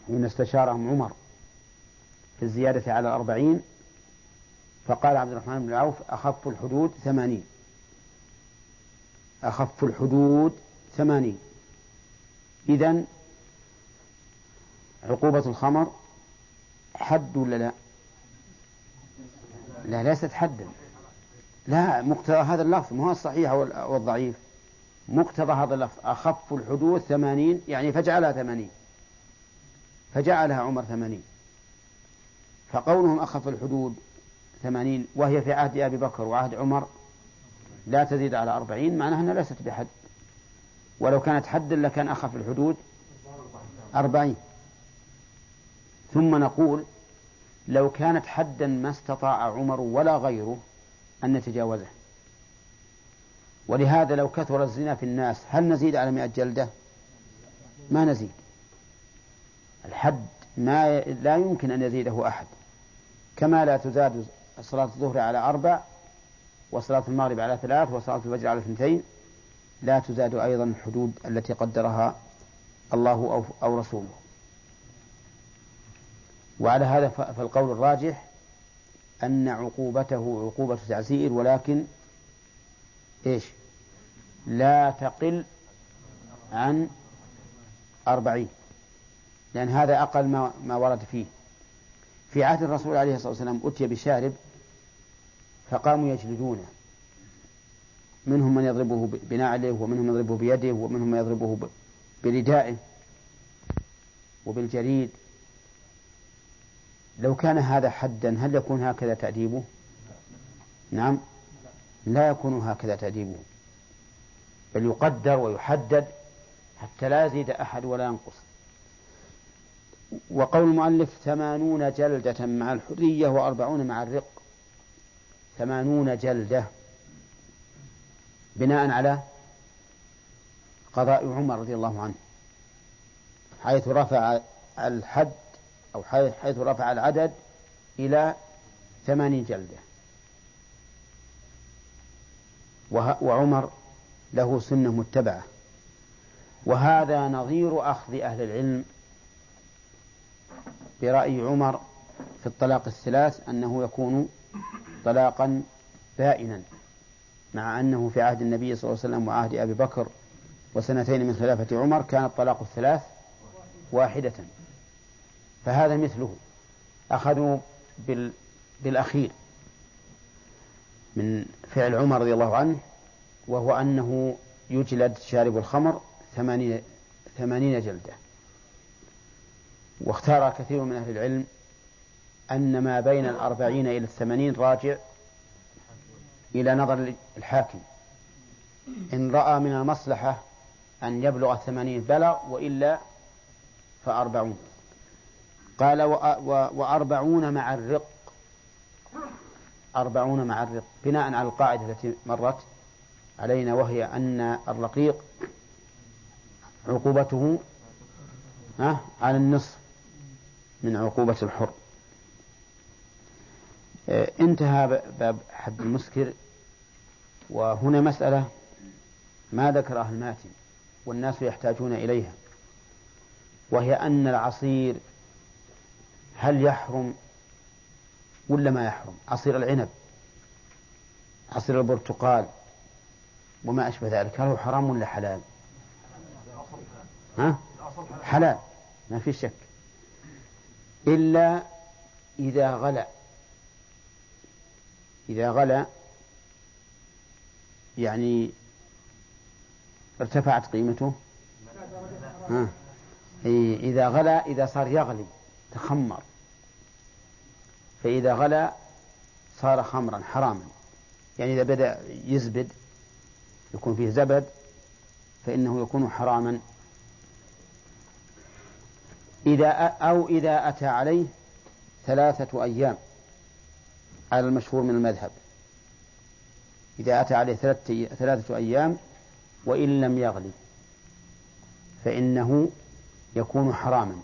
حين استشارهم عمر في الزيادة على 40، فقال عبد الرحمن بن عوف: أخف الحدود 80. أخف الحدود 80. إذن عقوبة الخمر حد ولا لا؟ لا، ليست حدا. لا، مقتضى هذا اللفظ، ما هو الصحيح والضعيف، مقتضى هذا اللفظ أخف الحدود 80، يعني فجعلها 80، فجعلها عمر 80. فقولهم أخف الحدود 80 وهي في عهد أبي بكر وعهد عمر لا تزيد على 40، معناها أنها ليست بحد، ولو كانت حدا لكان أخف الحدود 40. ثم نقول: لو كانت حدا ما استطاع عمر ولا غيره أن يتجاوزه. ولهذا لو كثر الزنا في الناس هل نزيد على 100 جلدة؟ ما نزيد. الحد لا يمكن أن يزيده أحد، كما لا تزاد صلاة الظهر على 4، وصلاة المغرب على 3، وصلاة الفجر على 2، لا تزاد أيضا الحدود التي قدرها الله أو رسوله. وعلى هذا فالقول الراجح أن عقوبته عقوبة تعزير، ولكن إيش؟ لا تقل عن 40، لأن هذا أقل ما ورد فيه. في عهد الرسول عليه الصلاة والسلام أتي بشارب فقاموا يجلدونه، منهم من يضربه بنعله، ومنهم من يضربه بيده، ومنهم من يضربه بردائه وبالجريد. لو كان هذا حدا هل يكون هكذا تأديبه؟ نعم، لا يكون هكذا تأديبه، بل يقدر ويحدد حتى لا يزيد أحد ولا ينقص. وقول المؤلف 80 جلدة مع الحرية و40 مع الرق، 80 جلدة بناء على قضاء عمر رضي الله عنه، حيث رفع الحد أو حيث رفع العدد إلى 80 جلدة. وعمر له سنة متبعة، وهذا نظير أخذ أهل العلم برأي عمر في الطلاق الثلاث أنه يكون طلاقا بائنا، مع أنه في عهد النبي صلى الله عليه وسلم وعهد أبي بكر وسنتين من خلافة عمر كان الطلاق الثلاث واحدة. فهذا مثله، أخذوا بالأخير من فعل عمر رضي الله عنه، وهو أنه يجلد شارب الخمر 80 جلدة. واختار كثير من أهل العلم أن ما بين 40 إلى 80 راجع إلى نظر الحاكم، إن رأى من المصلحة أن يبلغ 80 بلغ، وإلا ف40. قال: و40 مع الرق، 40 مع الرق بناء على القاعدة التي مرت علينا، وهي أن الرقيق عقوبته على النصف من عقوبة الحر. انتهى باب حد المسكر. وهنا مسألة ما ذكرها الماتن والناس يحتاجون إليها، وهي أن العصير هل يحرم ولا ما يحرم؟ عصير العنب، عصير البرتقال وما أشبه ذلك، هل هو حرام ولا حلال؟ حلال ما في شك، إلا إذا غلى. إذا غلى يعني ارتفعت قيمته. إذا غلى، إذا صار يغلي تخمر، فإذا غلى صار خمرا حراما. يعني إذا بدأ يزبد يكون فيه زبد فإنه يكون حراما. إذا أتى عليه 3 أيام على المشهور من المذهب، إذا أتى عليه 3 أيام وإن لم يغلي فإنه يكون حراما.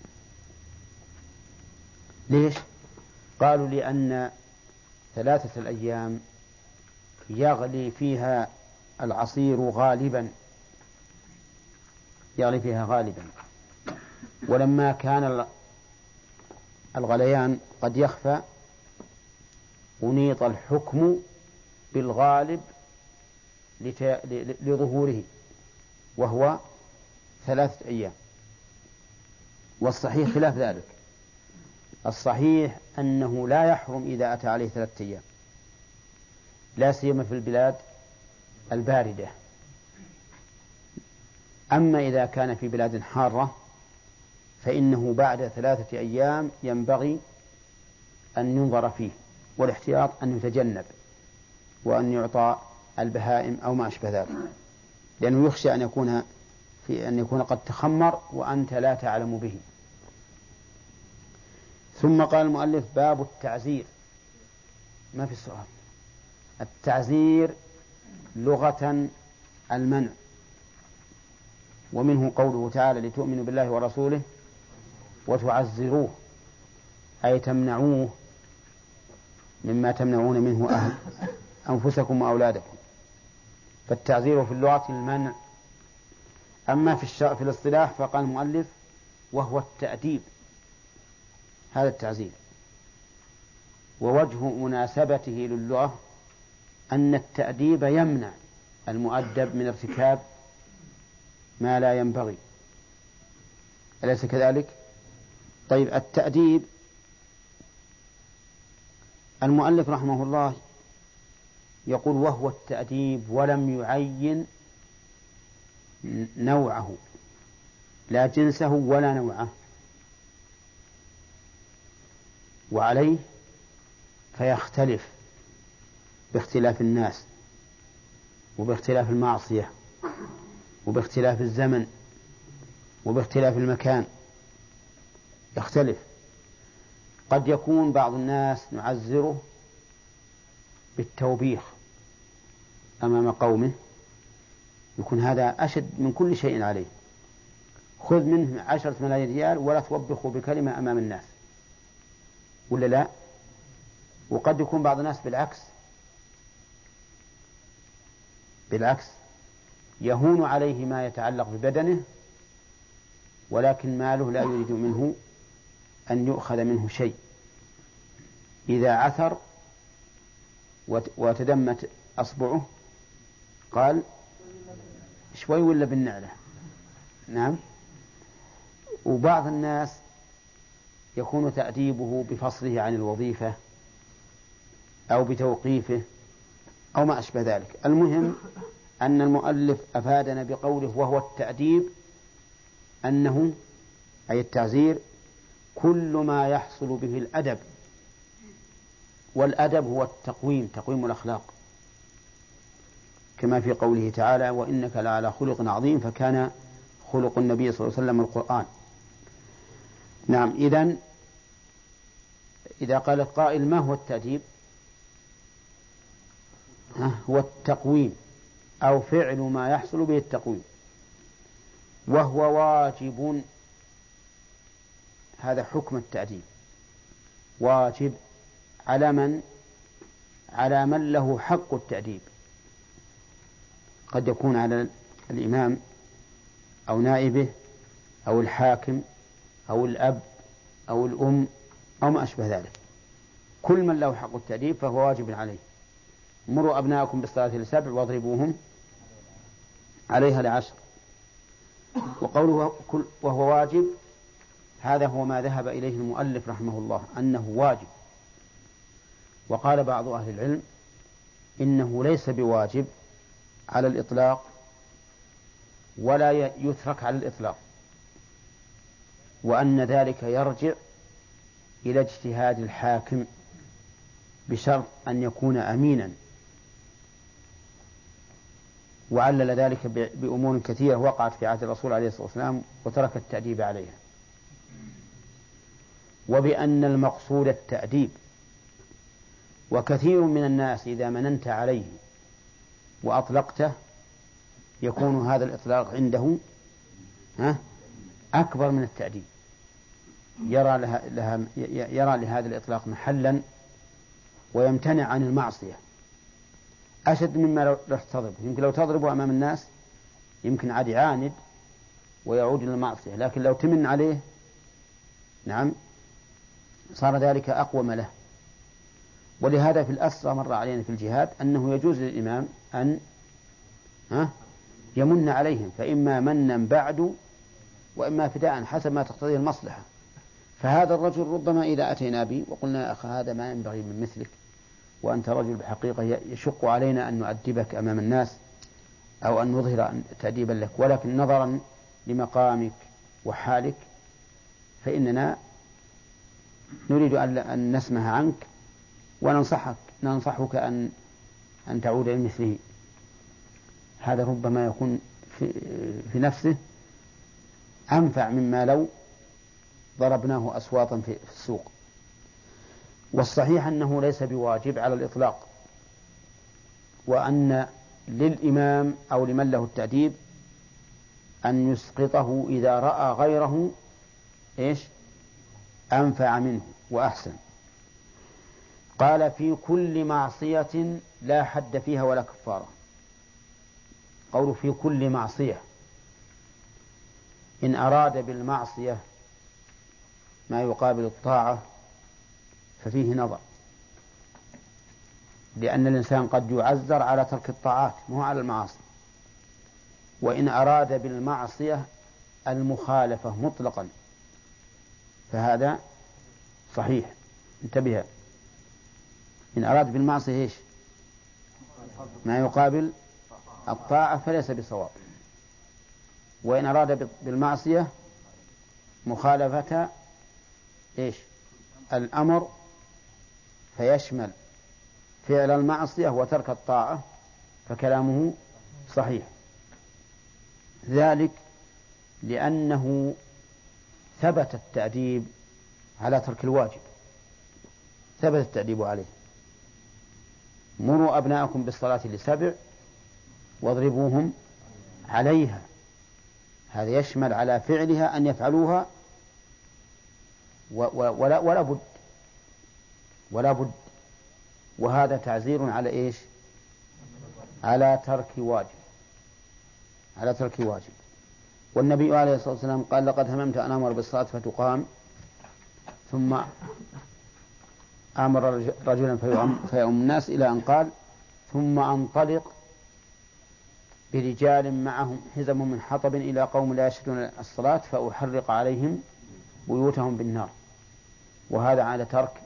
ليش؟ قالوا: لأن 3 الأيام يغلي فيها العصير غالبا، يغلي فيها غالبا، ولما كان الغليان قد يخفى أنيط الحكم بالغالب لظهوره، وهو 3 أيام. والصحيح خلاف ذلك، الصحيح أنه لا يحرم إذا أتى عليه 3 أيام، لا سيما في البلاد الباردة. أما إذا كان في بلاد حارة فإنه بعد 3 أيام ينبغي أن ينظر فيه، والاحتياط أن يتجنب، وأن يعطى البهائم أو ما أشبه ذلك، لأنه يخشى أن يكون قد تخمر وأنت لا تعلم به. ثم قال المؤلف: باب التعزير. ما في السؤال. التعزير لغة المنع، ومنه قوله تعالى: لتؤمنوا بالله ورسوله وتعزروه، أي تمنعوه مما تمنعون منه أنفسكم وأولادكم. فالتعزير في اللغة المنع. أما في الاصطلاح فقال المؤلف: وهو التأديب. هذا التعزير، ووجه مناسبته للغة أن التأديب يمنع المؤدب من ارتكاب ما لا ينبغي، أليس كذلك؟ طيب، التأديب المؤلف رحمه الله يقول: وهو التأديب، ولم يعين نوعه، لا جنسه ولا نوعه، وعليه فيختلف باختلاف الناس، وباختلاف المعصية، وباختلاف الزمن، وباختلاف المكان، يختلف. قد يكون بعض الناس نعزره بالتوبيخ أمام قومه، يكون هذا أشد من كل شيء عليه، خذ منه 10 ملايين ريال ولا توبخه بكلمة أمام الناس، ولا لا؟ وقد يكون بعض الناس بالعكس يهون عليه ما يتعلق ببدنه، ولكن ماله لا يريد منه أن يؤخذ منه شيء. إذا عثر وتدمت أصبعه قال: شوي ولا بالنعلة. نعم. وبعض الناس يكون تأديبه بفصله عن الوظيفة أو بتوقيفه أو ما أشبه ذلك. المهم أن المؤلف أفادنا بقوله: وهو التأديب، أنه أي التعزير كل ما يحصل به الأدب، والأدب هو تقويم الأخلاق، كما في قوله تعالى: وإنك لعلى خلق عظيم، فكان خلق النبي صلى الله عليه وسلم القرآن. نعم. إذا قال القائل: ما هو التأديب؟ هو التقويم أو فعل ما يحصل به التقويم، وهو واجب. هذا حكم التأديب، واجب على من له حق التأديب. قد يكون على الإمام أو نائبه أو الحاكم أو الأب أو الأم أو ما أشبه ذلك. كل من له حق التأديب فهو واجب عليه. مروا أبناءكم بالصلاة ل7 واضربوهم عليها ل10. وقوله وهو واجب، هذا هو ما ذهب إليه المؤلف رحمه الله، أنه واجب. وقال بعض أهل العلم إنه ليس بواجب على الإطلاق ولا يترك على الإطلاق، وأن ذلك يرجع إلى اجتهاد الحاكم بشرط أن يكون أمينا. وعلل ذلك بأمور كثيرة وقعت في عهد الرسول عليه الصلاة والسلام وترك التأديب عليها، وبأن المقصود التأديب. وكثير من الناس إذا مننت عليه وأطلقته يكون هذا الإطلاق عنده أكبر من التأديب، يرى لهذا الإطلاق محلا ويمتنع عن المعصية أشد مما لو تضربه. يمكن لو تضربه أمام الناس يمكن عاد يعاند ويعود إلى المعصية، لكن لو تمن عليه نعم صار ذلك أقوم له. ولهذا في الأسرى مر علينا في الجهاد أنه يجوز للإمام أن يمن عليهم، فإما منا بعد وإما فداء حسب ما تقتضيه المصلحة. فهذا الرجل ربما إذا أتينا به وقلنا يا أخي هذا ما ينبغي من مثلك، وأنت رجل بحقيقة يشق علينا أن نؤدبك أمام الناس أو أن نظهر تأديبا لك، ولكن نظرا لمقامك وحالك فإننا نريد أن نسمع عنك وننصحك أن تعود لمثله. هذا ربما يكون في نفسه أنفع مما لو ضربناه أصواتا في السوق. والصحيح أنه ليس بواجب على الإطلاق، وأن للإمام أو لمن له التأديب أن يسقطه إذا رأى غيره أنفع منه وأحسن. قال في كل معصية لا حد فيها ولا كفارة. قول في كل معصية، إن أراد بالمعصية ما يقابل الطاعة ففيه نظر، لأن الإنسان قد يعذر على ترك الطاعات مو على المعاصي. وإن أراد بالمعصية المخالفة مطلقا فهذا صحيح. انتبه، إن أراد بالمعصية ما يقابل الطاعة فليس بصواب. وإن أراد بالمعصية مخالفة الأمر فيشمل فعل المعصية وترك الطاعة فكلامه صحيح. ذلك لأنه ثبت التأديب على ترك الواجب، ثبت التأديب عليه. مروا أبناءكم بالصلاة ل7 واضربوهم عليها. هذا يشمل على فعلها أن يفعلوها ولا بد. وهذا تعزير على على ترك واجب. والنبي عليه الصلاة والسلام قال لقد هممت أن أمر بالصلاة فتقام ثم أمر رجلا فيؤم الناس إلى أن قال ثم أنطلق برجال معهم حزم من حطب إلى قوم لا يشهدون الصلاة فأحرق عليهم بيوتهم بالنار. وهذا على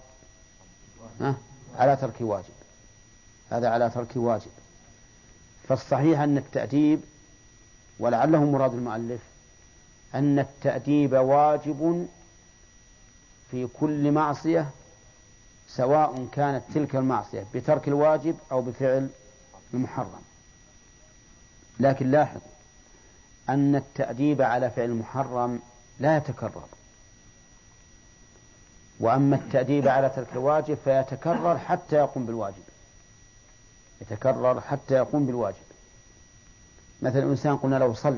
ترك واجب. هذا على ترك واجب. فالصحيح أن التأديب، ولعله مراد المؤلف، أن التأديب واجب في كل معصية سواء كانت تلك المعصية بترك الواجب أو بفعل المحرم. لكن لاحظ أن التأديب على فعل المحرم لا يتكرر، وأما التأديب على ترك الواجب فيتكرر حتى يقوم بالواجب. مثلا إنسان قلنا له صل،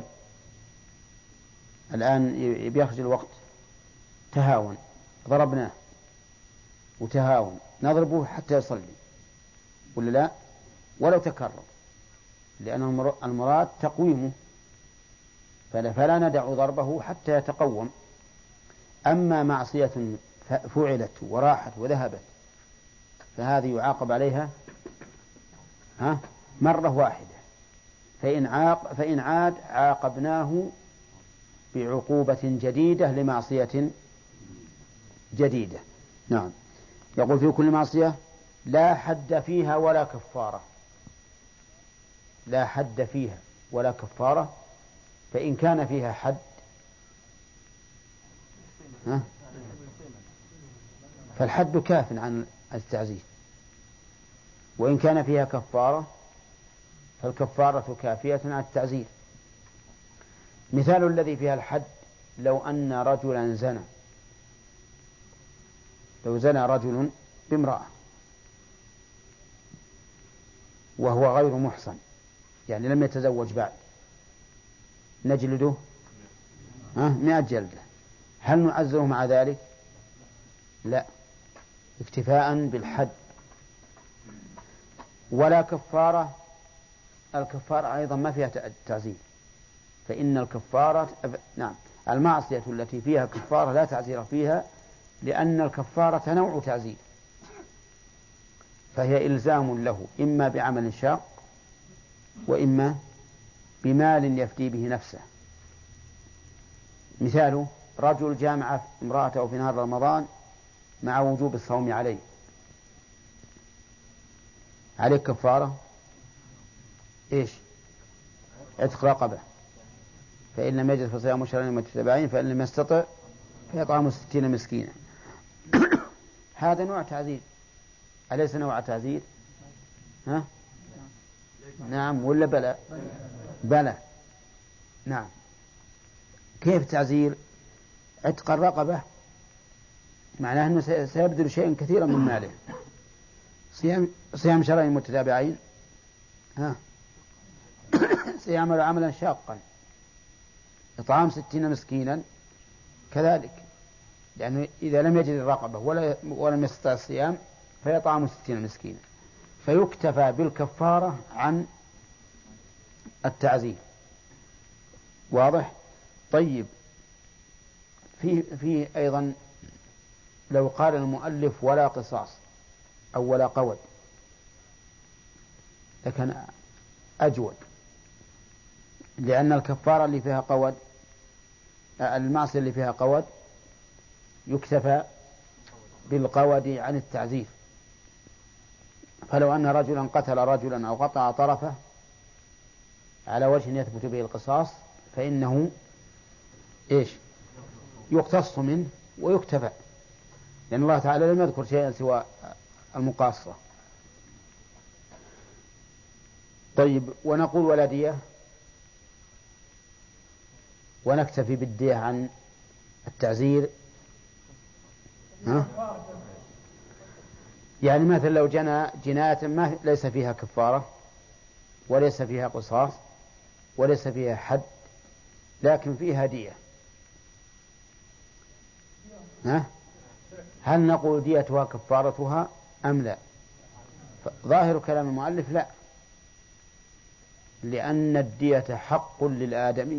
الآن بيخرج الوقت، تهاون، ضربناه وتهاون، نضربه حتى يصلي ولا لا؟ ولو تكرر، لأن المراد تقويمه، فلا ندع ضربه حتى يتقوم. أما معصية فعلت وراحت وذهبت فهذه يعاقب عليها مرة واحدة، فإن عاد عاقبناه بعقوبة جديدة لمعصية جديدة. نعم. يقول في كل معصية لا حد فيها ولا كفارة. لا حد فيها ولا كفارة، فإن كان فيها حد فالحد كاف عن التعزير، وإن كان فيها كفارة فالكفارة كافية عن التعزير. مثال الذي فيها الحد لو أن رجلا زنى، لو زنى رجل بامرأة وهو غير محصن، يعني لم يتزوج بعد، نجلده 100 جلدة. هل نعزره مع ذلك؟ لا، اكتفاء بالحد. ولا كفارة. الكفارة أيضا ما فيها تعزير، فإن الكفارة المعصية التي فيها كفارة لا تعزير فيها لأن الكفارة نوع تعزير، فهي إلزام له إما بعمل شاق وإما بمال يفدي به نفسه. مثاله رجل جامع امرأته في نهار رمضان مع وجوب الصوم عليه كفارة إيش؟ عتق رقبة، فإن لم يجد فصيام شهرين متتابعين، فإن لم يستطع فإطعام 60 مسكينا. هذا نوع تعزير، أليس نوع تعزير؟ ها؟ نعم ولا بلى؟ بلى. نعم. كيف تعزير؟ عتق الرقبة معناه أنه سيبذل شيئا كثيرا من ماله. صيام شهرين متتابعين، ها؟ سيعمل عملا شاقا. إطعام 60 مسكينا كذلك، لأنه إذا لم يجد الرقبة ولم يستطع الصيام فيطعم 60 مسكينا، فيكتفى بالكفارة عن التعزير. واضح؟ طيب، في أيضا لو قال المؤلف ولا قصاص أو ولا قود لكن أجود، لأن الكفارة اللي فيها قود، المعصية اللي فيها قود يكتفى بالقود عن التعزير. فلو أن رجلا قتل رجلا أو قطع طرفه على وجه يثبت به القصاص فإنه إيش؟ يقتص منه ويكتفى، لأن الله تعالى لم يذكر شيئا سوى المقاصة. طيب، ونقول ولا دية، ونكتفي بالدية عن التعزير. ها؟ يعني مثلا لو جنى جناية ما ليس فيها كفارة وليس فيها قصاص وليس فيها حد لكن فيها دية، ها؟ هل نقول ديتها كفارتها أم لا؟ ظاهر كلام المؤلف لا، لأن الدية حق للآدمي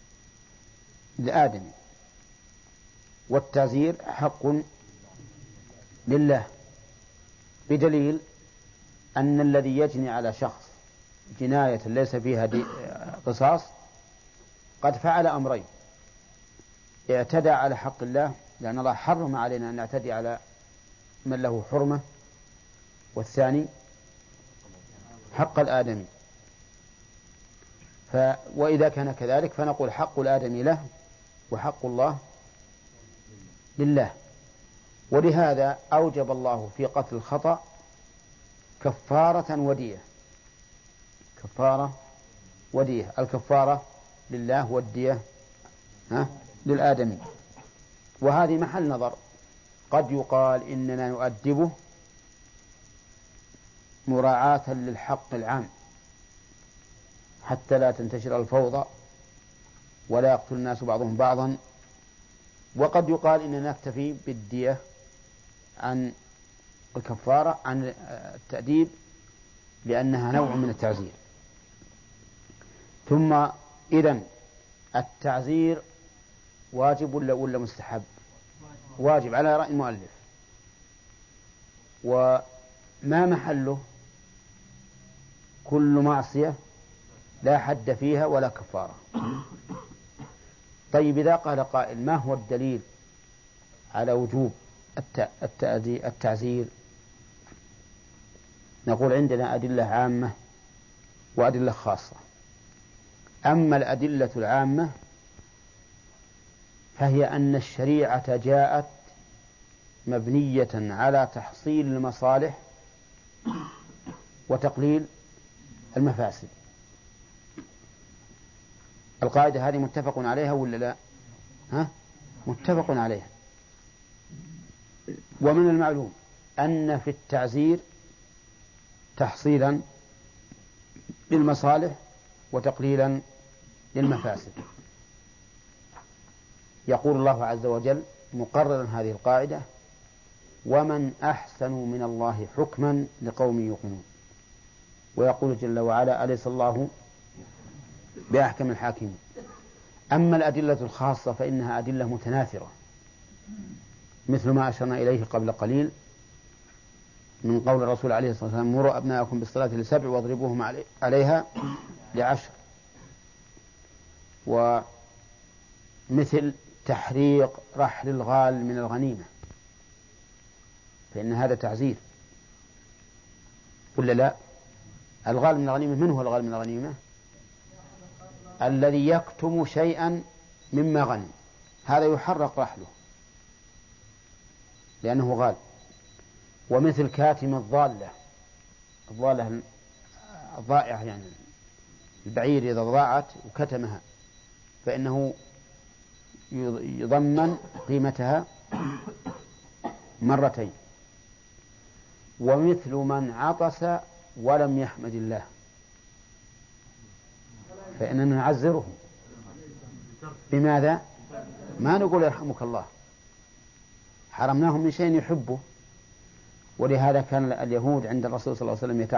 والتعزير حق لله، بدليل أن الذي يجني على شخص جناية ليس فيها قصاص قد فعل أمرين: اعتدى على حق الله، لأن الله حرم علينا أن نعتدي على من له حرمة، والثاني حق الآدمي. وإذا كان كذلك فنقول حق الآدمي له وحق الله لله. ولهذا أوجب الله في قتل الخطأ كفارة ودية. الكفارة لله والدية للآدمي. وهذه محل نظر، قد يقال إننا نؤدبه مراعاة للحق العام حتى لا تنتشر الفوضى ولا يقتل الناس بعضهم بعضا، وقد يقال إننا نكتفي بالدية عن الكفارة عن التأديب لأنها نوع من التعزير. ثم إذن التعزير واجب ولا مستحب؟ واجب على رأي المؤلف. وما محله؟ كل معصية لا حد فيها ولا كفارة. طيب، إذا قال قائل ما هو الدليل على وجوب التعزير؟ نقول عندنا أدلة عامة وأدلة خاصة. أما الأدلة العامة فهي أن الشريعة جاءت مبنية على تحصيل المصالح وتقليل المفاسد. القاعدة هذه متفق عليها ولا لا؟ متفق عليها. ومن المعلوم أن في التعزير تحصيلا للمصالح وتقليلا للمفاسد. يقول الله عز وجل مقررا هذه القاعدة: ومن أحسن من الله حكما لقوم يوقنون. ويقول جل وعلا: أليس الله بأحكم الحاكمين. أما الأدلة الخاصة فإنها أدلة متناثرة مثل ما أشرنا إليه قبل قليل من قول الرسول عليه الصلاة والسلام: مروا أبناءكم بالصلاة ل7 واضربوهم عليها ل10. ومثل تحريق رحل الغال من الغنيمة، فإن هذا تعزير ولا لا؟ الغال من الغنيمة، من هو الغال من الغنيمة؟ الذي يكتم شيئا مما غنم، هذا يحرق رحله لأنه غال. ومثل كاتم الضالة الضائعة، يعني البعير إذا ضاعت وكتمها فإنه يضمن قيمتها مرتين. ومثل من عطس ولم يحمد الله فإننا نعزره. بماذا؟ ما نقول يرحمك الله، حرمناهم من شيء يحبه. ولهذا كان اليهود عند الرسول صلى الله عليه وسلم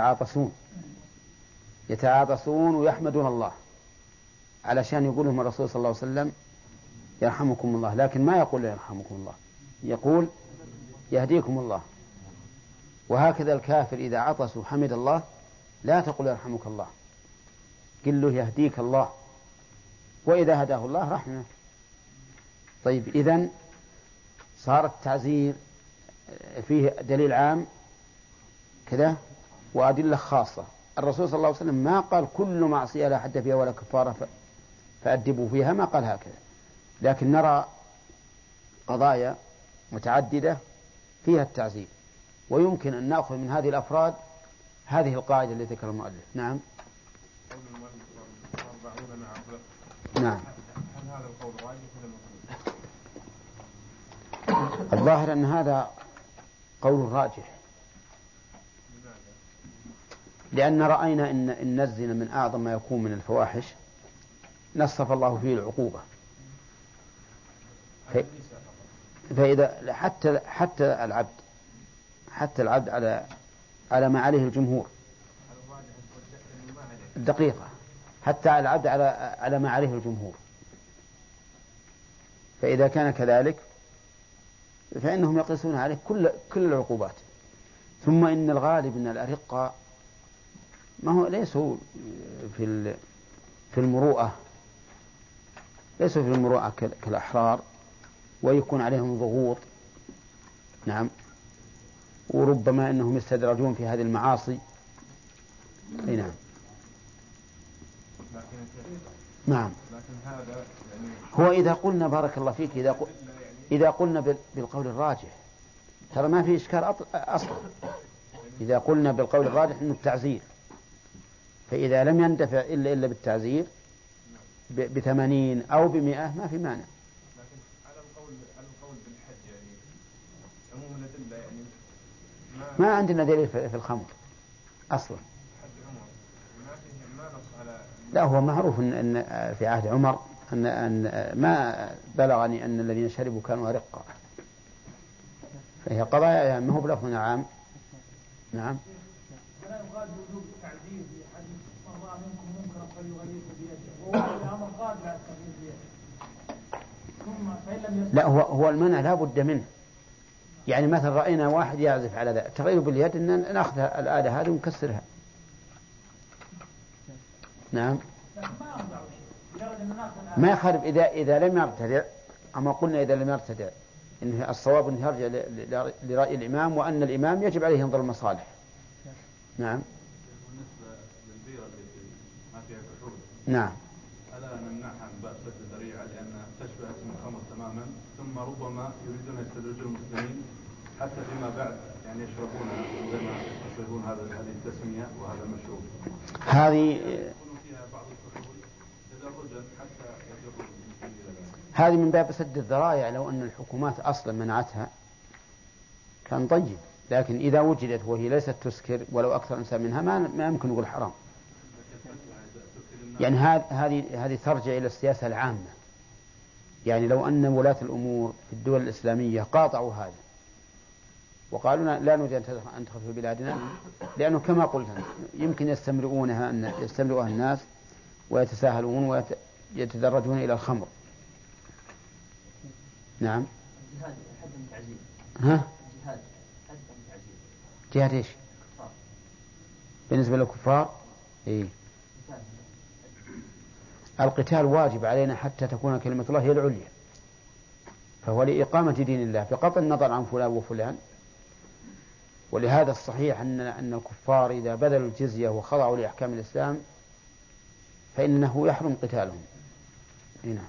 يتعاطسون ويحمدون الله، علشان يقول لهم الرسول صلى الله عليه وسلم يرحمكم الله، لكن ما يقول يرحمكم الله، يقول يهديكم الله. وهكذا الكافر إذا عطس وحمد الله لا تقول يرحمك الله، قل له يهديك الله، وإذا هداه الله رحمه. طيب، إذن صار التعزير فيه دليل عام كذا وأدلة خاصة. الرسول صلى الله عليه وسلم ما قال كل معصية لا حد فيها ولا كفارة فأدبوا فيها، ما قال هكذا، لكن نرى قضايا متعددة فيها التعزير، ويمكن أن نأخذ من هذه الأفراد هذه القاعدة التي ذكر المؤلف. نعم. نعم. الظاهر أن هذا قول راجح، لأن رأينا إن الزنا من أعظم ما يكون من الفواحش، نصف الله فيه العقوبة. فإذا حتى العبد على ما عليه الجمهور، الدقيقة، حتى العبد على ما عليه الجمهور. فإذا كان كذلك فإنهم يقيسون عليه كل العقوبات. ثم إن الغالب أن الأرقة ما هو ليسوا في المروءة، ليسوا في المروءة كالأحرار، ويكون عليهم ضغوط. نعم. وربما أنهم يستدرجون في هذه المعاصي. أي نعم. نعم. هو إذا قلنا بارك الله فيك إذا قلنا بالقول الراجح ترى ما في إشكال أصلا. إذا قلنا بالقول الراجح إنه التعزير، فإذا لم يندفع إلا بالتعزير ب80 أو ب100 ما في مانع. لكن على القول بالحد، يعني عموم الأدلة، يعني ما عندنا دليل في الخمر أصلا. لا، هو معروف أن في عهد عمر أن ما بلغني أن الذين شربوا كانوا أرقا، فهي قضايا يعني ما هو بلفظ عام. نعم. ولا يقال بوجوب التعذيب في حديث من رأى منكم منكرا فليغيره بيده، وهو الأمر قال لا التغيير بيده. ثم فإن لم لا، هو المنع لا بد منه. يعني مثلا رأينا واحد يعزف على ذا، تغير باليد أن نأخذ الآلة هذه ونكسرها. نعم. ما يخالف إذا لم يرتدع. أما قلنا إذا لم يرتدع إن الصواب أن يرجع لرأي الإمام، وأن الإمام يجب عليه ينظر المصالح. نعم. بالنسبة للبيرة التي ما فيها كحول، نعم، ألا نمنعها من باب سد الذريعة لأنها تشبه اسم الخمر تماما، ثم ربما يريدون يستدرجون المسلمين حتى فيما بعد يعني يشربونها زي ما يصيبون هذه التسمية وهذا المشروب. هذه من باب سد الذرائع. لو أن الحكومات أصلا منعتها كان طيب، لكن إذا وجدت وهي ليست تسكر ولو أكثر إنسان منها ما يمكن نقول حرام. يعني هذه ترجع إلى السياسة العامة. يعني لو أن ولاة الأمور في الدول الإسلامية قاطعوا هذا وقالوا لا نريد أن تدخل في بلادنا، لأنه كما قلت يمكن يستمرئونها الناس ويتساهلون ويتدرجون إلى الخمر. نعم. جهاد حد من تعزيز. ها؟ جهاد حد من تعزيز. جهاد إيش؟ بالنسبة للكفار؟ إيه. القتال واجب علينا حتى تكون كلمة الله هي العليا، فهو لإقامة دين الله بغض النظر عن فلان وفلان. ولهذا الصحيح أن الكفار إذا بذلوا الجزية وخضعوا لأحكام الإسلام فإنه يحرم قتالهم. هنا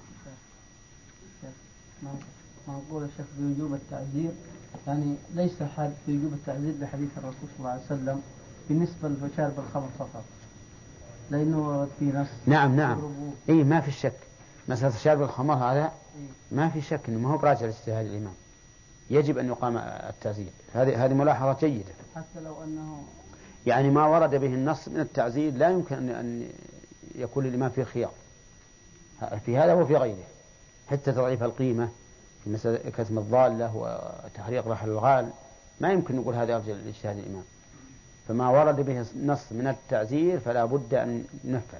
ما نقول الشيخ بوجوب التعزير، يعني ليس حادث بوجوب التعزير بحديث الرسول صلى الله عليه وسلم بالنسبة لشارب الخمر فقط، لأنه في نص. نعم إيه ما في شك، مسألة شارب الخمر هذا ما في شك إنه ما هو براجع لاجتهاد الإمام، يجب أن يقام التعزير. هذه ملاحظة جيدة. حتى لو أنه يعني ما ورد به النص من التعزير لا يمكن أن يكون الإمام فيه خيار في هذا وفي غيره، حتى تضعيف القيمة في مسألة كتم الضالة وتحريق رحل الغال ما يمكن نقول هذا يرجع لاجتهاد الإمام. فما ورد به النص من التعزير فلا بد أن ينفذ.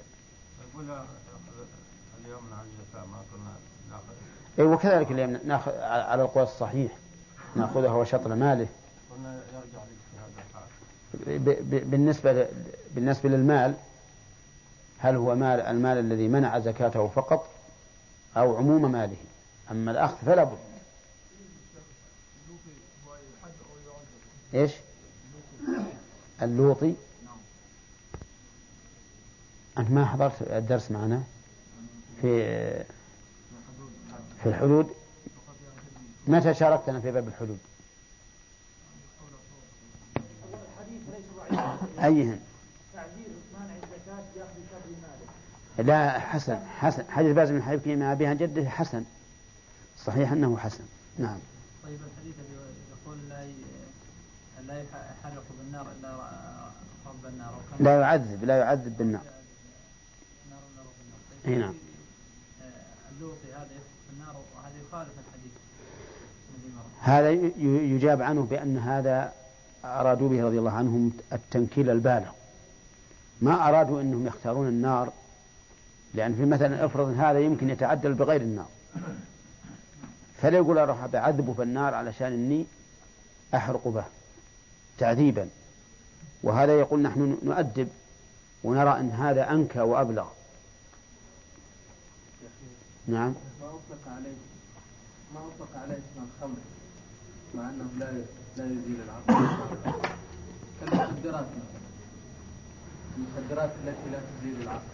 اليوم نعزل ما قلنا ناخذ. إيه وكذلك اليوم ناخذ على القول الصحيح ناخذها وشطر ماله. قلنا يرجع لاجتهاد الحال. بالنسبة للمال هل هو المال الذي منع زكاته فقط أو عموم ماله؟ أما الأخذ فلا بد. إيش؟ اللوطي. أنت ما حضرت الدرس معنا في الحدود؟ متى شاركتنا في باب الحدود؟ أيهن؟ لا حسن حديث باز بن حبيب فيما بها جده حسن، صحيح أنه حسن. نعم. طيب الحديث يقول لا يحرق بالنار إلا رب النار. لا يعذب بالنار. طيب نعم. اللوطي هذا يحرق بالنار وهذا يخالف الحديث. هذا يجاب عنه بأن هذا أرادوا به رضي الله عنهم التنكيل البالغ، ما أرادوا أنهم يختارون النار، لأن في مثلا افرض هذا يمكن يتعدل بغير النار، فلا يقول أروح بعذبه في النار علشان إني أحرق به تعذيبا. وهذا يقول نحن نؤدب ونرى أن هذا أنكى وأبلغ. نعم. ما أطلق عليه اسم الخمر مع أنه لا يزيل العقل كالمخدرات مثلا، المخدرات التي لا تزيل العقل.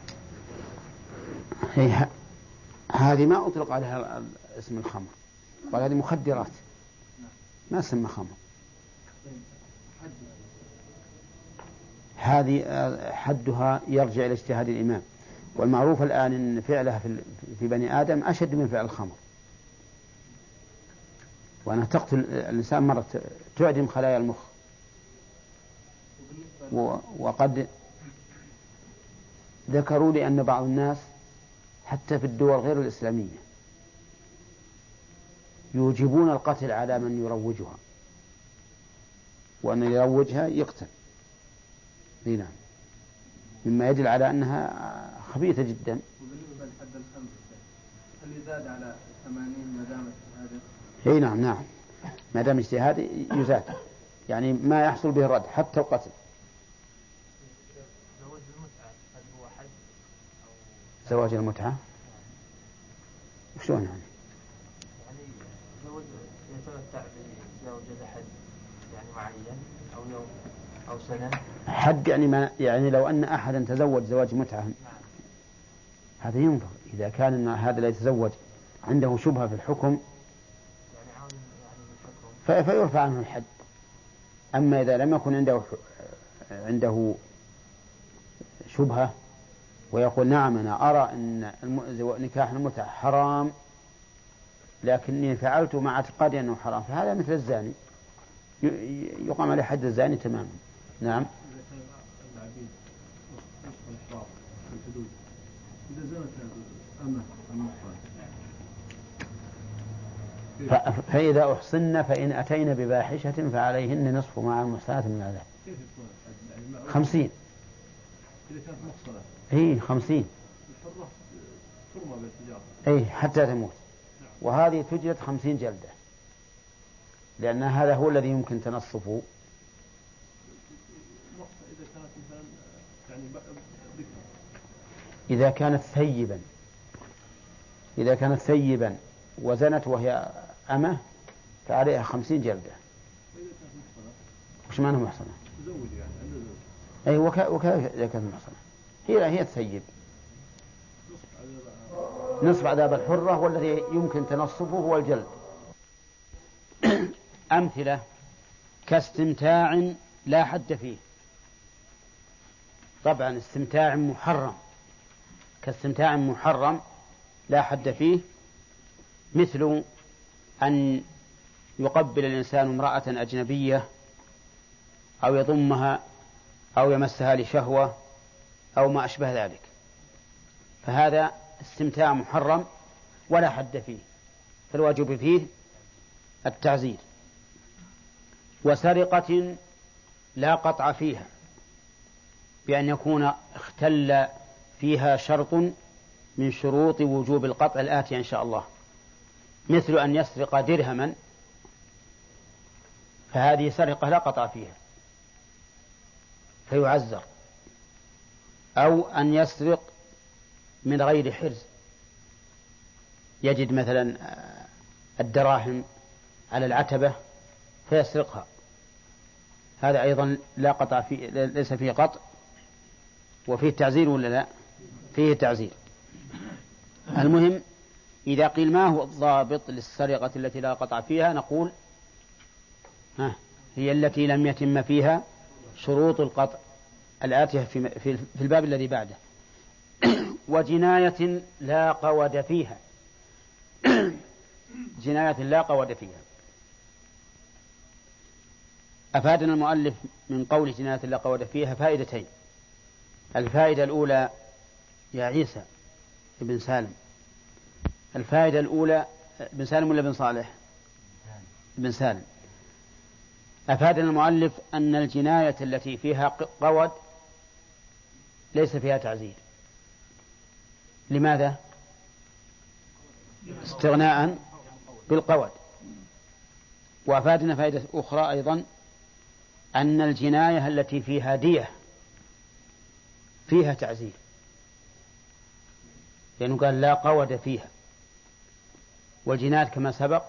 هذه ما أطلق عليها اسم الخمر، قال هذه مخدرات ما سمى خمر. هذه حدها يرجع إلى اجتهاد الإمام، والمعروف الآن أن فعلها في بني آدم أشد من فعل الخمر، وأنا تقتل الإنسان مرة تعدم خلايا المخ. وقد ذكروا لي أن بعض الناس حتى في الدول غير الإسلامية يوجبون القتل على من يروجها، وأن يروجها يقتل. نعم، مما يدل على أنها خبيثة جدا. وبالنسبة لحد الخمر هل يزاد على 80 ما دام اجتهاده؟ نعم ما دام اجتهاد يزاد، يعني ما يحصل به الرد حتى القتل. زواج المتعة هل هو حد أو زواج المتعة شلون يعني زوج يتمتع بزوجة حد يعني معين أو يوم أو سنة حد، يعني ما يعني لو أن أحدا تزوج زواج متعة هذا ينظر إذا كان هذا لا يتزوج عنده شبهة في الحكم فيرفع عنه الحد. أما إذا لم يكن عنده شبهة ويقول نعم أنا أرى أن نكاح المتعة حرام لكني فعلت مع اعتقادي أنه حرام، فهذا مثل الزاني يقام عليه حد الزاني تماما. نعم. فإذا أحصن فإن أتينا بفاحشة فعليهن نصف مع المحصنات من العذاب 50. هي 50 أي حتى تموت، وهذه تجلد 50 جلدة لأن هذا هو الذي يمكن تنصفه. إذا كانت ثيبا وزنت وهي أمة فعليها 50 جلدة. وش معنى محصنة؟ أي إذا كانت محصنة هي الثيب. نصف عذاب الحرة والذي يمكن تنصفه هو الجلد. أمثلة كاستمتاع لا حد فيه. طبعا استمتاع محرم، كاستمتاع محرم لا حد فيه، مثل أن يقبل الإنسان امرأة أجنبية أو يضمها أو يمسها لشهوة أو ما أشبه ذلك، فهذا استمتاع محرم ولا حد فيه، فالواجب فيه التعزير. وسرقة لا قطع فيها، بأن يكون اختل فيها شرط من شروط وجوب القطع الآتي إن شاء الله، مثل أن يسرق درهما، فهذه سرقة لا قطع فيها فيعزر، أو أن يسرق من غير حرز، يجد مثلا الدراهم على العتبة فيسرقها، هذا أيضا لا قطع فيه، ليس فيه قطع وفيه تعزير ولا لا؟ فيه تعزير. المهم إذا قيل ما هو الضابط للسرقة التي لا قطع فيها، نقول هي التي لم يتم فيها شروط القطع الآتية في الباب الذي بعده. وجناية لا قود فيها. جناية لا قود فيها. أفادنا المؤلف من قول جناية لا قود فيها فائدتين. الفائدة الأولى يا عيسى ابن سالم، الفائدة الأولى ابن سالم ولا ابن صالح؟ ابن سالم. أفادنا المؤلف أن الجناية التي فيها قود ليس فيها تعزير. لماذا؟ استغناء بالقود. وأفادنا فائدة أخرى أيضا، أن الجناية التي فيها دية فيها تعزير، لأنه قال لا قود فيها. والجناية كما سبق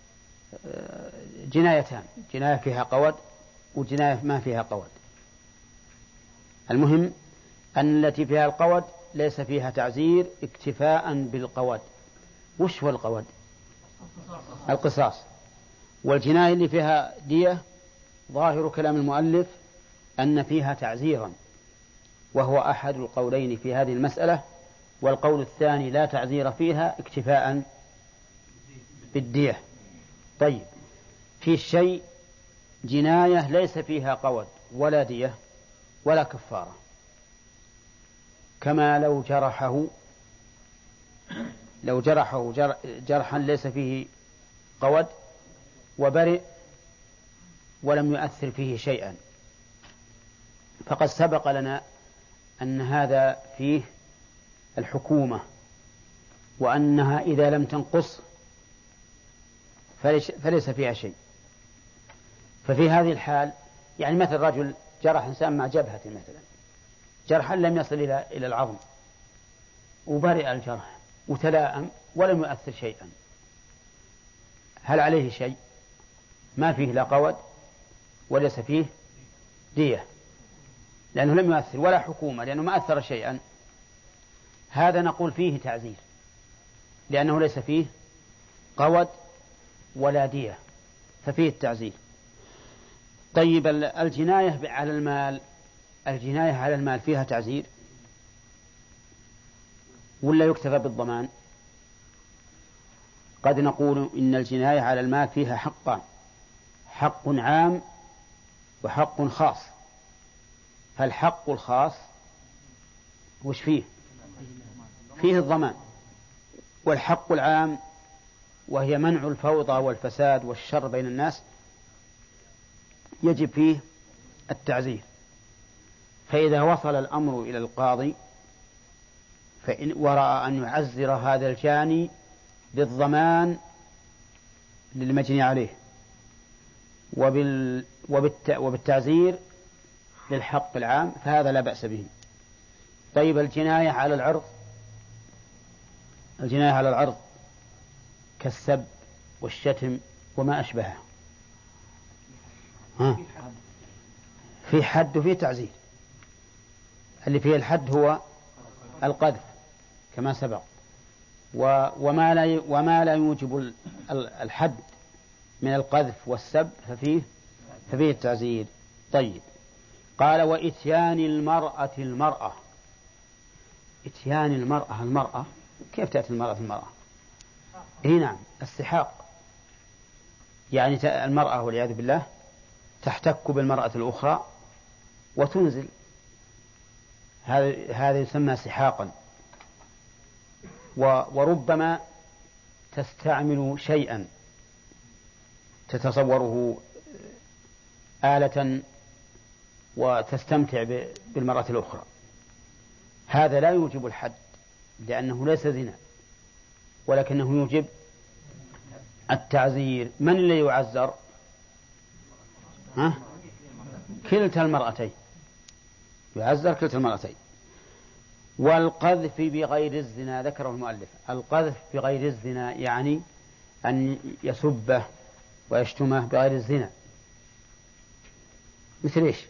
جنايتان، جناية فيها قود وجناية ما فيها قود. المهم أن التي فيها القود ليس فيها تعزير اكتفاء بالقود. وش هو القود؟ القصاص. والجناية اللي فيها دية ظاهر كلام المؤلف أن فيها تعزيرا، وهو أحد القولين في هذه المسألة. والقول الثاني لا تعزير فيها اكتفاء بالدية. طيب، في شيء جناية ليس فيها قود ولا دية ولا كفارة، كما لو جرحه جرحا ليس فيه قود وبرئ ولم يؤثر فيه شيئا، فقد سبق لنا أن هذا فيه الحكومة، وأنها إذا لم تنقص فليس فيها شيء. ففي هذه الحال يعني مثل رجل جرح إنسان مع جبهته مثلا، جرحا لم يصل إلى العظم، وبرئ الجرح وتلائم ولم يؤثر شيئا، هل عليه شيء؟ ما فيه لا قود وليس فيه دية، لأنه لم يؤثر، ولا حكومة لأنه ما أثر شيئا. هذا نقول فيه تعزير لأنه ليس فيه قود ولا دية، ففيه التعزير. طيب، الجناية على المال، الجناية على المال فيها تعزير ولا يكتفى بالضمان؟ قد نقول إن الجناية على المال فيها حقان، حق عام وحق خاص. فالحق الخاص وش فيه؟ فيه الضمان. والحق العام وهي منع الفوضى والفساد والشر بين الناس يجب فيه التعزير. فإذا وصل الأمر إلى القاضي ورأى أن يعزر هذا الجاني بالضمان للمجني عليه وبالتعزير للحق العام فهذا لا بأس به. طيب الجناية على العرض كالسب والشتم وما أشبهه في حد وفي تعزير. اللي فيه الحد هو القذف كما سبق، وما لا يوجب الحد من القذف والسب ففيه التعزير. طيب قال وإتيان المرأة إتيان المرأة كيف تأتي المرأة؟ إيه نعم، السحاق، يعني المرأة والعياذ بالله تحتك بالمرأة الأخرى وتنزل، هذا يسمى سحاقا. وربما تستعمل شيئا تتصوره آلة وتستمتع بالمرأة الأخرى، هذا لا يوجب الحد لأنه ليس زنا، ولكنه يوجب التعزير. من اللي يعزر؟ كلتا المرأتين، يعزر كلتا المرأتين. والقذف بغير الزنا ذكره المؤلف، القذف بغير الزنا يعني أن يسبه ويشتمه بغير الزنا، مثل إيش؟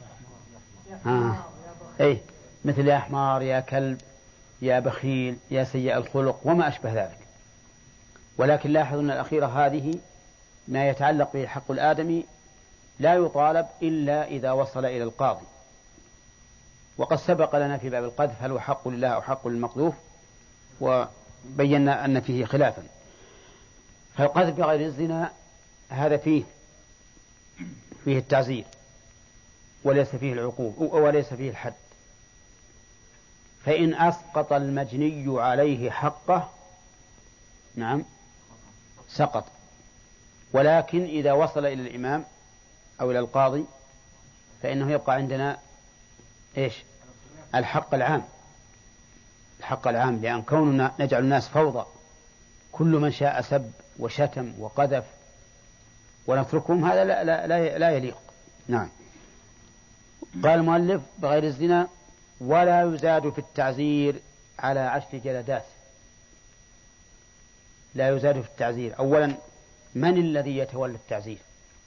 إيه، مثل يا حمار، يا كلب، يا بخيل، يا سيء الخلق وما أشبه ذلك. ولكن لاحظوا أن الأخيرة هذه ما يتعلق به حق الآدمي لا يطالب إلا إذا وصل إلى القاضي، وقد سبق لنا في باب القذف هل هو حق لله أو حق للمقذوف، وبينا أن فيه خلافا. فالقذف بغير الزنا هذا فيه التعزير وليس فيه العقوبة وليس فيه الحد. فإن أسقط المجني عليه حقه نعم سقط، ولكن إذا وصل إلى الإمام أو إلى القاضي فإنه يبقى عندنا إيش؟ الحق العام، لأن كوننا نجعل الناس فوضى كل من شاء سب وشتم وقذف ونتركهم هذا لا يليق. نعم. قال المؤلف بغير الزنا ولا يزاد في التعزير على 10 جلدات. لا يزاد في التعزير. أولا من الذي يتولى التعزير؟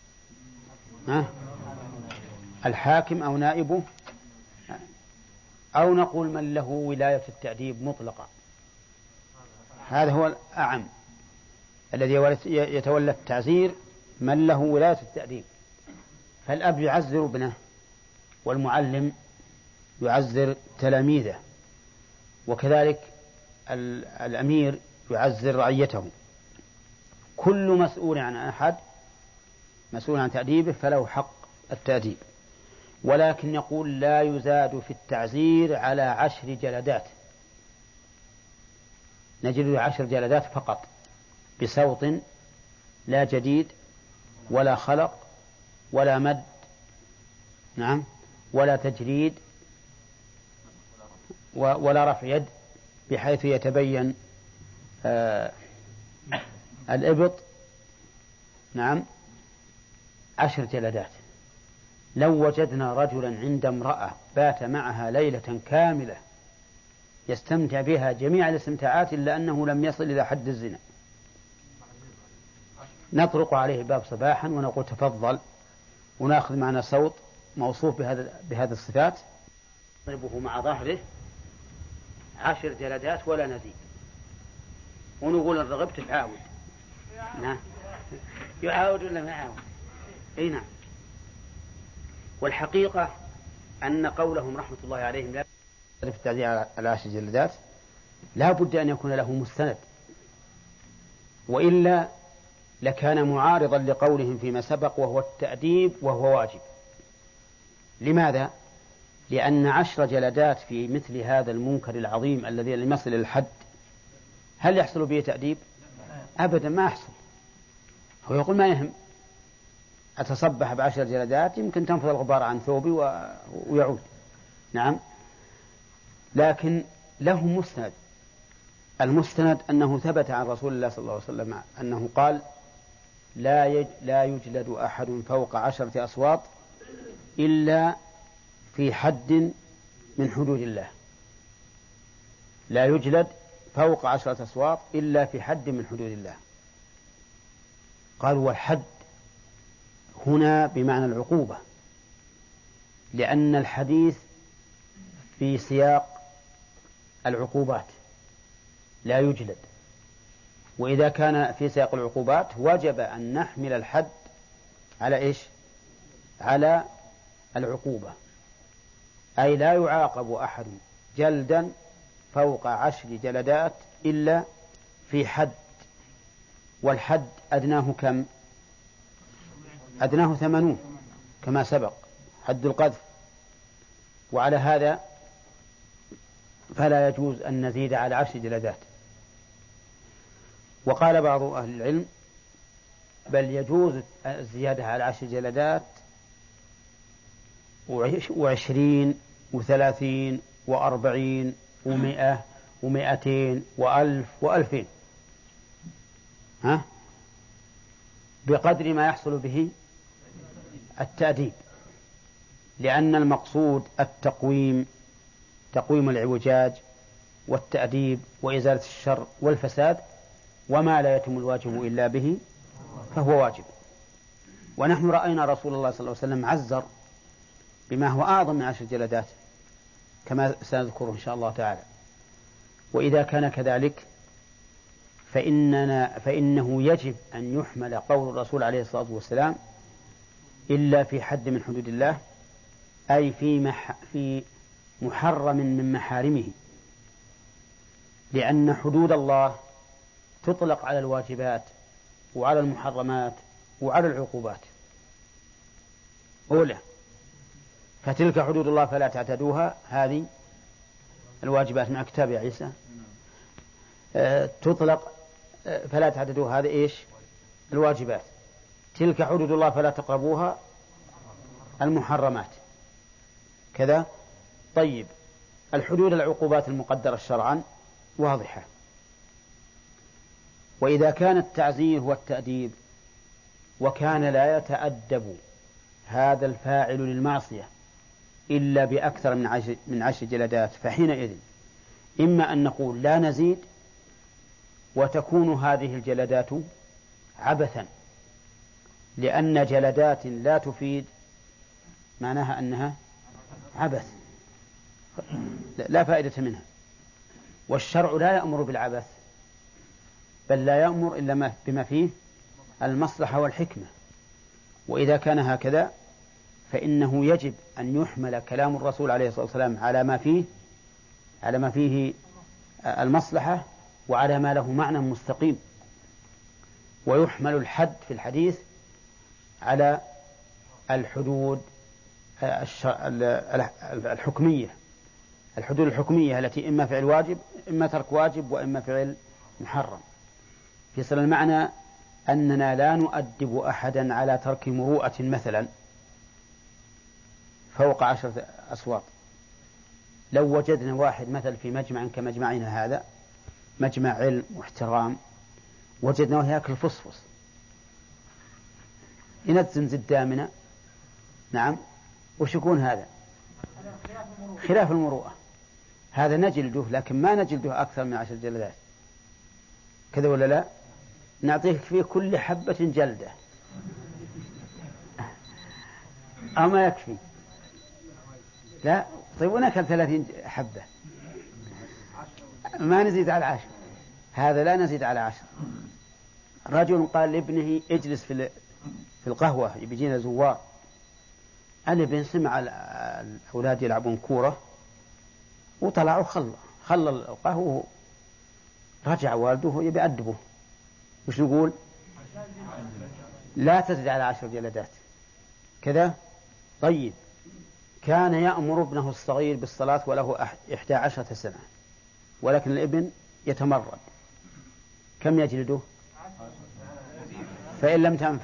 الحاكم أو نائبه، أو نقول من له ولاية التأديب مطلقة، هذا هو الأعم. الذي يتولى التعزير من له ولاية التأديب، فالأب يعزر ابنه، والمعلم يعزر تلاميذه، وكذلك الأمير يعزر رعيته. كل مسؤول عن أحد مسؤول عن تأديبه فله حق التأديب. ولكن يقول لا يزاد في التعزير على 10 جلدات، نجد 10 جلدات فقط بصوت لا جديد ولا خلق ولا مد نعم ولا تجريد ولا رفع يد بحيث يتبين الإبط. نعم 10 جلدات. لو وجدنا رجلا عند امرأة بات معها ليلة كاملة يستمتع بها جميع الاستمتاعات إلا أنه لم يصل إلى حد الزنا، نطرق عليه الباب صباحا ونقول تفضل، ونأخذ معنا صوت موصوف بهذه الصفات، نضربه مع ظهره 10 جلدات ولا نزيد، ونقول إن رغبت تعاود. نعم يعاود ولا ما يعاود؟ أي نعم. والحقيقة أن قولهم رحمة الله عليهم لا في التعزير على 10 جلدات لا بد أن يكون له مستند، وإلا لكان معارضا لقولهم فيما سبق وهو التأديب وهو واجب. لماذا؟ لأن 10 جلدات في مثل هذا المنكر العظيم الذي لم يصل إلى الحد هل يحصل به تأديب؟ أبدا ما يحصل. هو يقول ما يهم، أتصبح ب10 جلدات يمكن تنفض الغبار عن ثوبي ويعود. نعم. لكن له مستند، المستند أنه ثبت عن رسول الله صلى الله عليه وسلم أنه قال لا يجلد أحد فوق 10 أصوات إلا في حد من حدود الله. لا يجلد فوق 10 أصوات إلا في حد من حدود الله. قالوا والحد هنا بمعنى العقوبة، لأن الحديث في سياق العقوبات لا يجلد، وإذا كان في سياق العقوبات وجب أن نحمل الحد على إيش؟ على العقوبة، أي لا يعاقب أحد جلدا فوق 10 جلدات إلا في حد، والحد أدناه كم؟ أدناه 80 كما سبق حد القذف، وعلى هذا فلا يجوز أن نزيد على 10 جلدات. وقال بعض أهل العلم بل يجوز الزيادة على 10 جلدات 20 و30 و40 و100 و200 و1000 و2000 بقدر ما يحصل به التأديب، لأن المقصود التقويم، تقويم الإعوجاج والتأديب وإزالة الشر والفساد، وما لا يتم الواجب إلا به فهو واجب. ونحن رأينا رسول الله صلى الله عليه وسلم عزر بما هو أعظم من 10 جلدات كما سنذكره إن شاء الله تعالى. وإذا كان كذلك فإنه يجب أن يحمل قول الرسول عليه الصلاة والسلام إلا في حد من حدود الله، أي في محرم من محارمه، لأن حدود الله تطلق على الواجبات وعلى المحرمات وعلى العقوبات. أولى فتلك حدود الله فلا تعتدوها، هذه الواجبات مع كتاب يا عيسى تطلق فلا تعتدوها، هذا إيش؟ الواجبات. تلك حدود الله فلا تقربوها، المحرمات كذا. طيب الحدود العقوبات المقدرة شرعا واضحة. وإذا كان التعزير والتأديب وكان لا يتأدب هذا الفاعل للمعصية إلا بأكثر من 10 جلدات، فحينئذ إما أن نقول لا نزيد وتكون هذه الجلدات عبثا، لأن جلدات لا تفيد معناها أنها عبث لا فائدة منها، والشرع لا يأمر بالعبث بل لا يأمر إلا بما فيه المصلحة والحكمة. وإذا كان هكذا فإنه يجب أن يحمل كلام الرسول عليه الصلاة والسلام على ما فيه المصلحة وعلى ما له معنى مستقيم، ويحمل الحد في الحديث على الحدود الحكمية، الحدود الحكمية التي إما فعل واجب إما ترك واجب وإما فعل محرم. يصل المعنى أننا لا نؤدب أحدا على ترك مروءة مثلا فوق 10 أصوات. لو وجدنا واحد مثل في مجمع كمجمعنا هذا، مجمع علم واحترام، وجدناه يأكل فصفص ينزن زدامنا، نعم، وش يكون هذا؟ خلاف المروءة. هذا نجلده، لكن ما نجلده أكثر من 10 جلدات، كذا ولا لا؟ نعطيك فيه كل حبة جلدة أما يكفي؟ لا، طيب ونأكل 30 حبة ما نزيد على 10. هذا لا نزيد على 10. رجل قال لابنه اجلس في القهوة يبيجينا زوار. الابن سمع الأولاد يلعبون كورة وطلعوا خلى القهوة، رجع والده يبي أدبه. وش نقول؟ لا تزيد على 10 جلدات كذا. طيب كان يأمر ابنه الصغير بالصلاة وله 11 سنة، ولكن الابن يتمرد، كم يجلده؟ فإن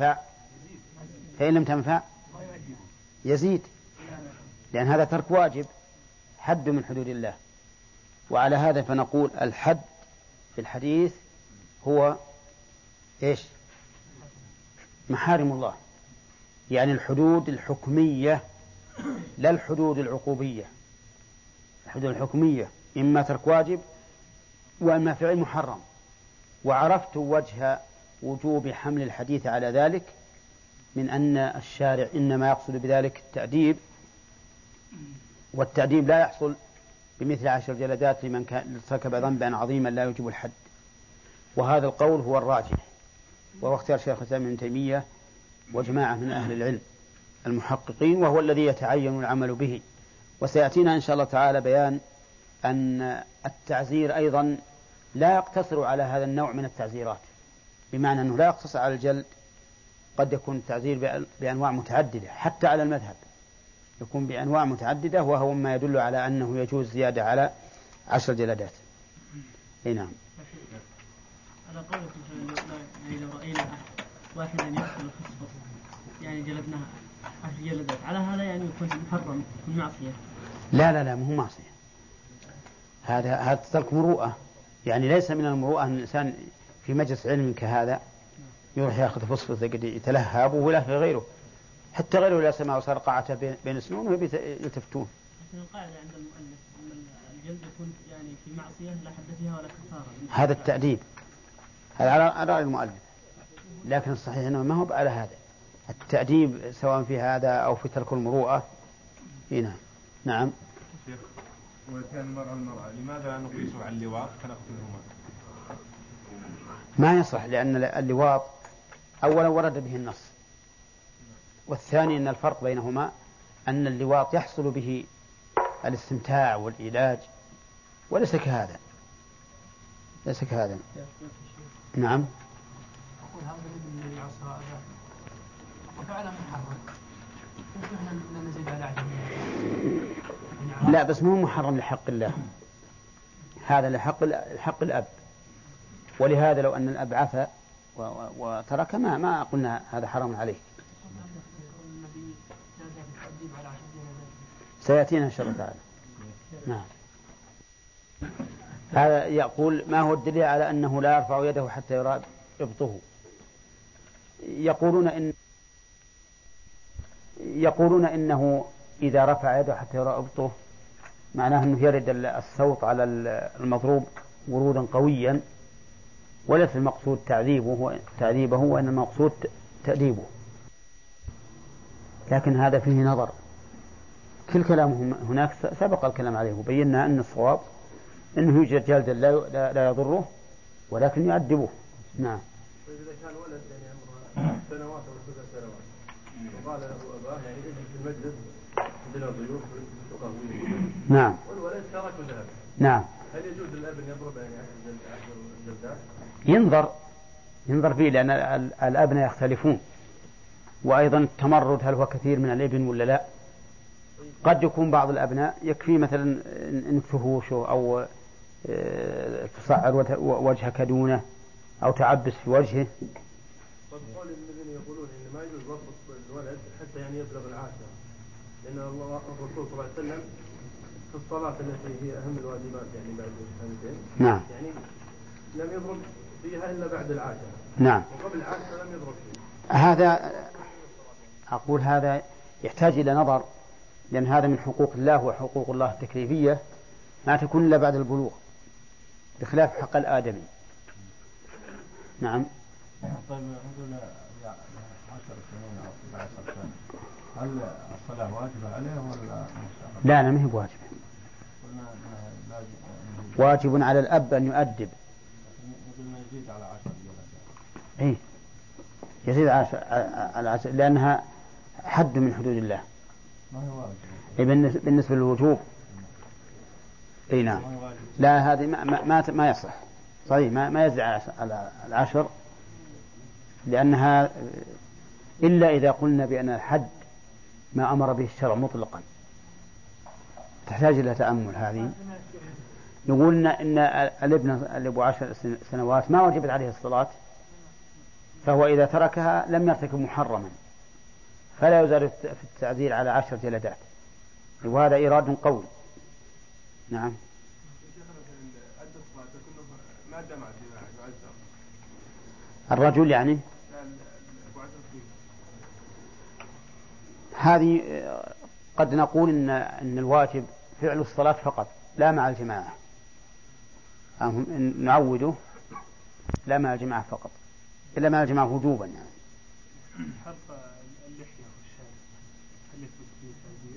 لم تنفع يزيد، لأن هذا ترك واجب، حد من حدود الله. وعلى هذا فنقول الحد في الحديث هو إيش؟ محارم الله، يعني الحدود الحكمية لا الحدود العقوبية. الحدود الحكمية إما ترك واجب وإما فعل محرم. وعرفت وجه وجوب حمل الحديث على ذلك من أن الشارع إنما يقصد بذلك التأديب، والتأديب لا يحصل بمثل 10 جلدات لمن كان ارتكب ذنبا عظيما لا يوجب الحد. وهذا القول هو الراجح، وهو اختيار شيخ الإسلام ابن تيمية وجماعة من أهل العلم المحققين، وهو الذي يتعين العمل به. وسيأتينا إن شاء الله تعالى بيان أن التعزير أيضا لا يقتصر على هذا النوع من التعزيرات، بمعنى أنه لا يقتصر على الجلد، قد يكون التعزير بأنواع متعددة، حتى على المذهب يكون بأنواع متعددة، وهو ما يدل على أنه يجوز زيادة على 10 جلدات. نعم. على قولك يعني لو رأينا واحدا يقتل خصبه يعني جلدناه 10 جلدات، على هذا يعني يكون محرم، يكون معصية؟ لا مو معصية، هذا ترك مروءة. يعني ليس من المروءة أن الإنسان في مجلس علم كهذا يروح يأخذ فصفة يتلهب ولا في غيره، حتى غيره لا سمع وصار قاعته بين سنونه يلتفتون. لكن القاعدة عند المؤلف أن الجلد يكون يعني في معصية لا حد فيها ولا كفارة. هذا التأديب، هذا على رأي المؤلف، لكن الصحيح أنه ما هو على هذا التأديب، سواء في هذا أو في ترك المروءة. هنا نعم. وكان المرأة لماذا نقيسه على اللواط كنقتلهما؟ ما يصح، لأن اللواط أولا ورد به النص، والثاني أن الفرق بينهما أن اللواط يحصل به الاستمتاع والعلاج، وليس كهذا، ليس كهذا. نعم. أقول هذا الذي يعصى هذا وفعلا محرم، كيف نحن نزيد على عجمه؟ لا بس مو محرم لحق الله، هذا لحق الأب، ولهذا لو أن الأب عفا وترك ما قلنا هذا حرام عليه. سيأتينا إن شاء الله تعالى. نعم. هذا يقول ما هو الدليل على أنه لا يرفع يده حتى يرى إبطه؟ يقولون إنه إذا رفع يده حتى يرى إبطه معناه أنه يرد الصوت على المضروب ورودا قويا، وليس المقصود تعذيبه وإنما المقصود تأديبه. لكن هذا فيه نظر، كل كلامهم هناك سبق الكلام عليه، وبينا أن الصواب أنه يوجد جلد لا يضره ولكن يعذبه. نعم. إذا كان ولد يعني عمره سنوات أو 7 سنوات وقال له أباه يعني اجلس في المجلس عندنا ضيوف تقهويه، نعم، والولد ترك وذهب، نعم، هل يجوز للأب أن يضرب يعني 10 جلدات؟ ينظر فيه، لأن الأبناء يختلفون، وأيضا التمرد هل هو كثير من الابن ولا لا. قد يكون بعض الأبناء يكفي مثلا إن تهوشه أو تصعر وجهك دونه أو تعبس في وجهه. قول الذين يقولون إن ما يجوز ضبط الولد حتى يعني يبلغ العاشرة، لأن الرسول صلى الله عليه وسلم في الصلاة التي هي أهم الواجبات يعني بعد الشهادتين، نعم، يعني لم يضرب فيها إلا بعد العاشرة، نعم، وقبل العاشرة لم يضرب فيها. هذا أقول هذا يحتاج إلى نظر، لأن هذا من حقوق الله وحقوق الله التكليفية ما تكون إلا بعد البلوغ، بخلاف حق الآدمي. نعم. طيب نقول 10 سنين أو 12 سنة، هل الصلاة واجبة عليه ولا مستحب؟ لا ما هي بواجب، واجب على الأب أن يؤدب. نقول ما يزيد على 10 جلسات. إيه يزيد على 10 لأنها حد من حدود الله. ما هو واجب. إيه بالنسبة للوجوب. إيه نعم. لا هذه ما يصح. صحيح ما يزيد على 10، لأنها إلا إذا قلنا بأن الحد ما أمر به الشرع مطلقا، تحتاج إلى تأمل. هذه نقول إن الابن اللي أبو 10 سنوات ما وجبت عليه الصلاة، فهو إذا تركها لم يرتكب محرما، فلا يزال في التعذير على 10 جلدات، وهذا إيراد قوي. نعم. ما جمع الرجل يعني هذه قد نقول إن الواجب فعل الصلاة فقط لا مع الجماعة، نعوده لا مع الجماعة فقط، إلا مع الجماعة وجوبا يعني. حلق اللحية والشارب هل يثبت فيه تعزير؟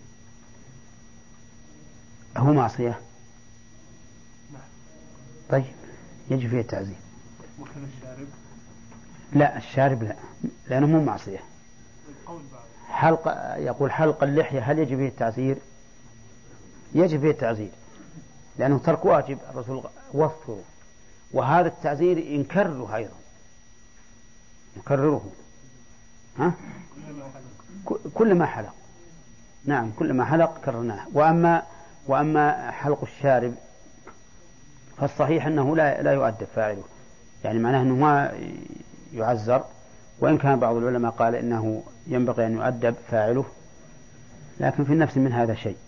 هو معصية؟ نعم. طيب يجب فيه التعزير. وكان الشارب؟ لا الشارب لا، لأنه مو معصية. القول بعض. يقول حلق اللحية هل يجب فيه التعزير؟ يجب فيه التعزير، لأنه ترك واجب، الرسول وفره، وهذا التعزير ينكرره أيضا، نكرره. ها؟ كل ما حلق، نعم كل ما حلق كررناه. وأما حلق الشارب فالصحيح أنه لا يؤدب فاعله، يعني معناه أنه ما يعزر، وإن كان بعض العلماء قال إنه ينبغي أن يؤدب فاعله، لكن في النفس من هذا شيء.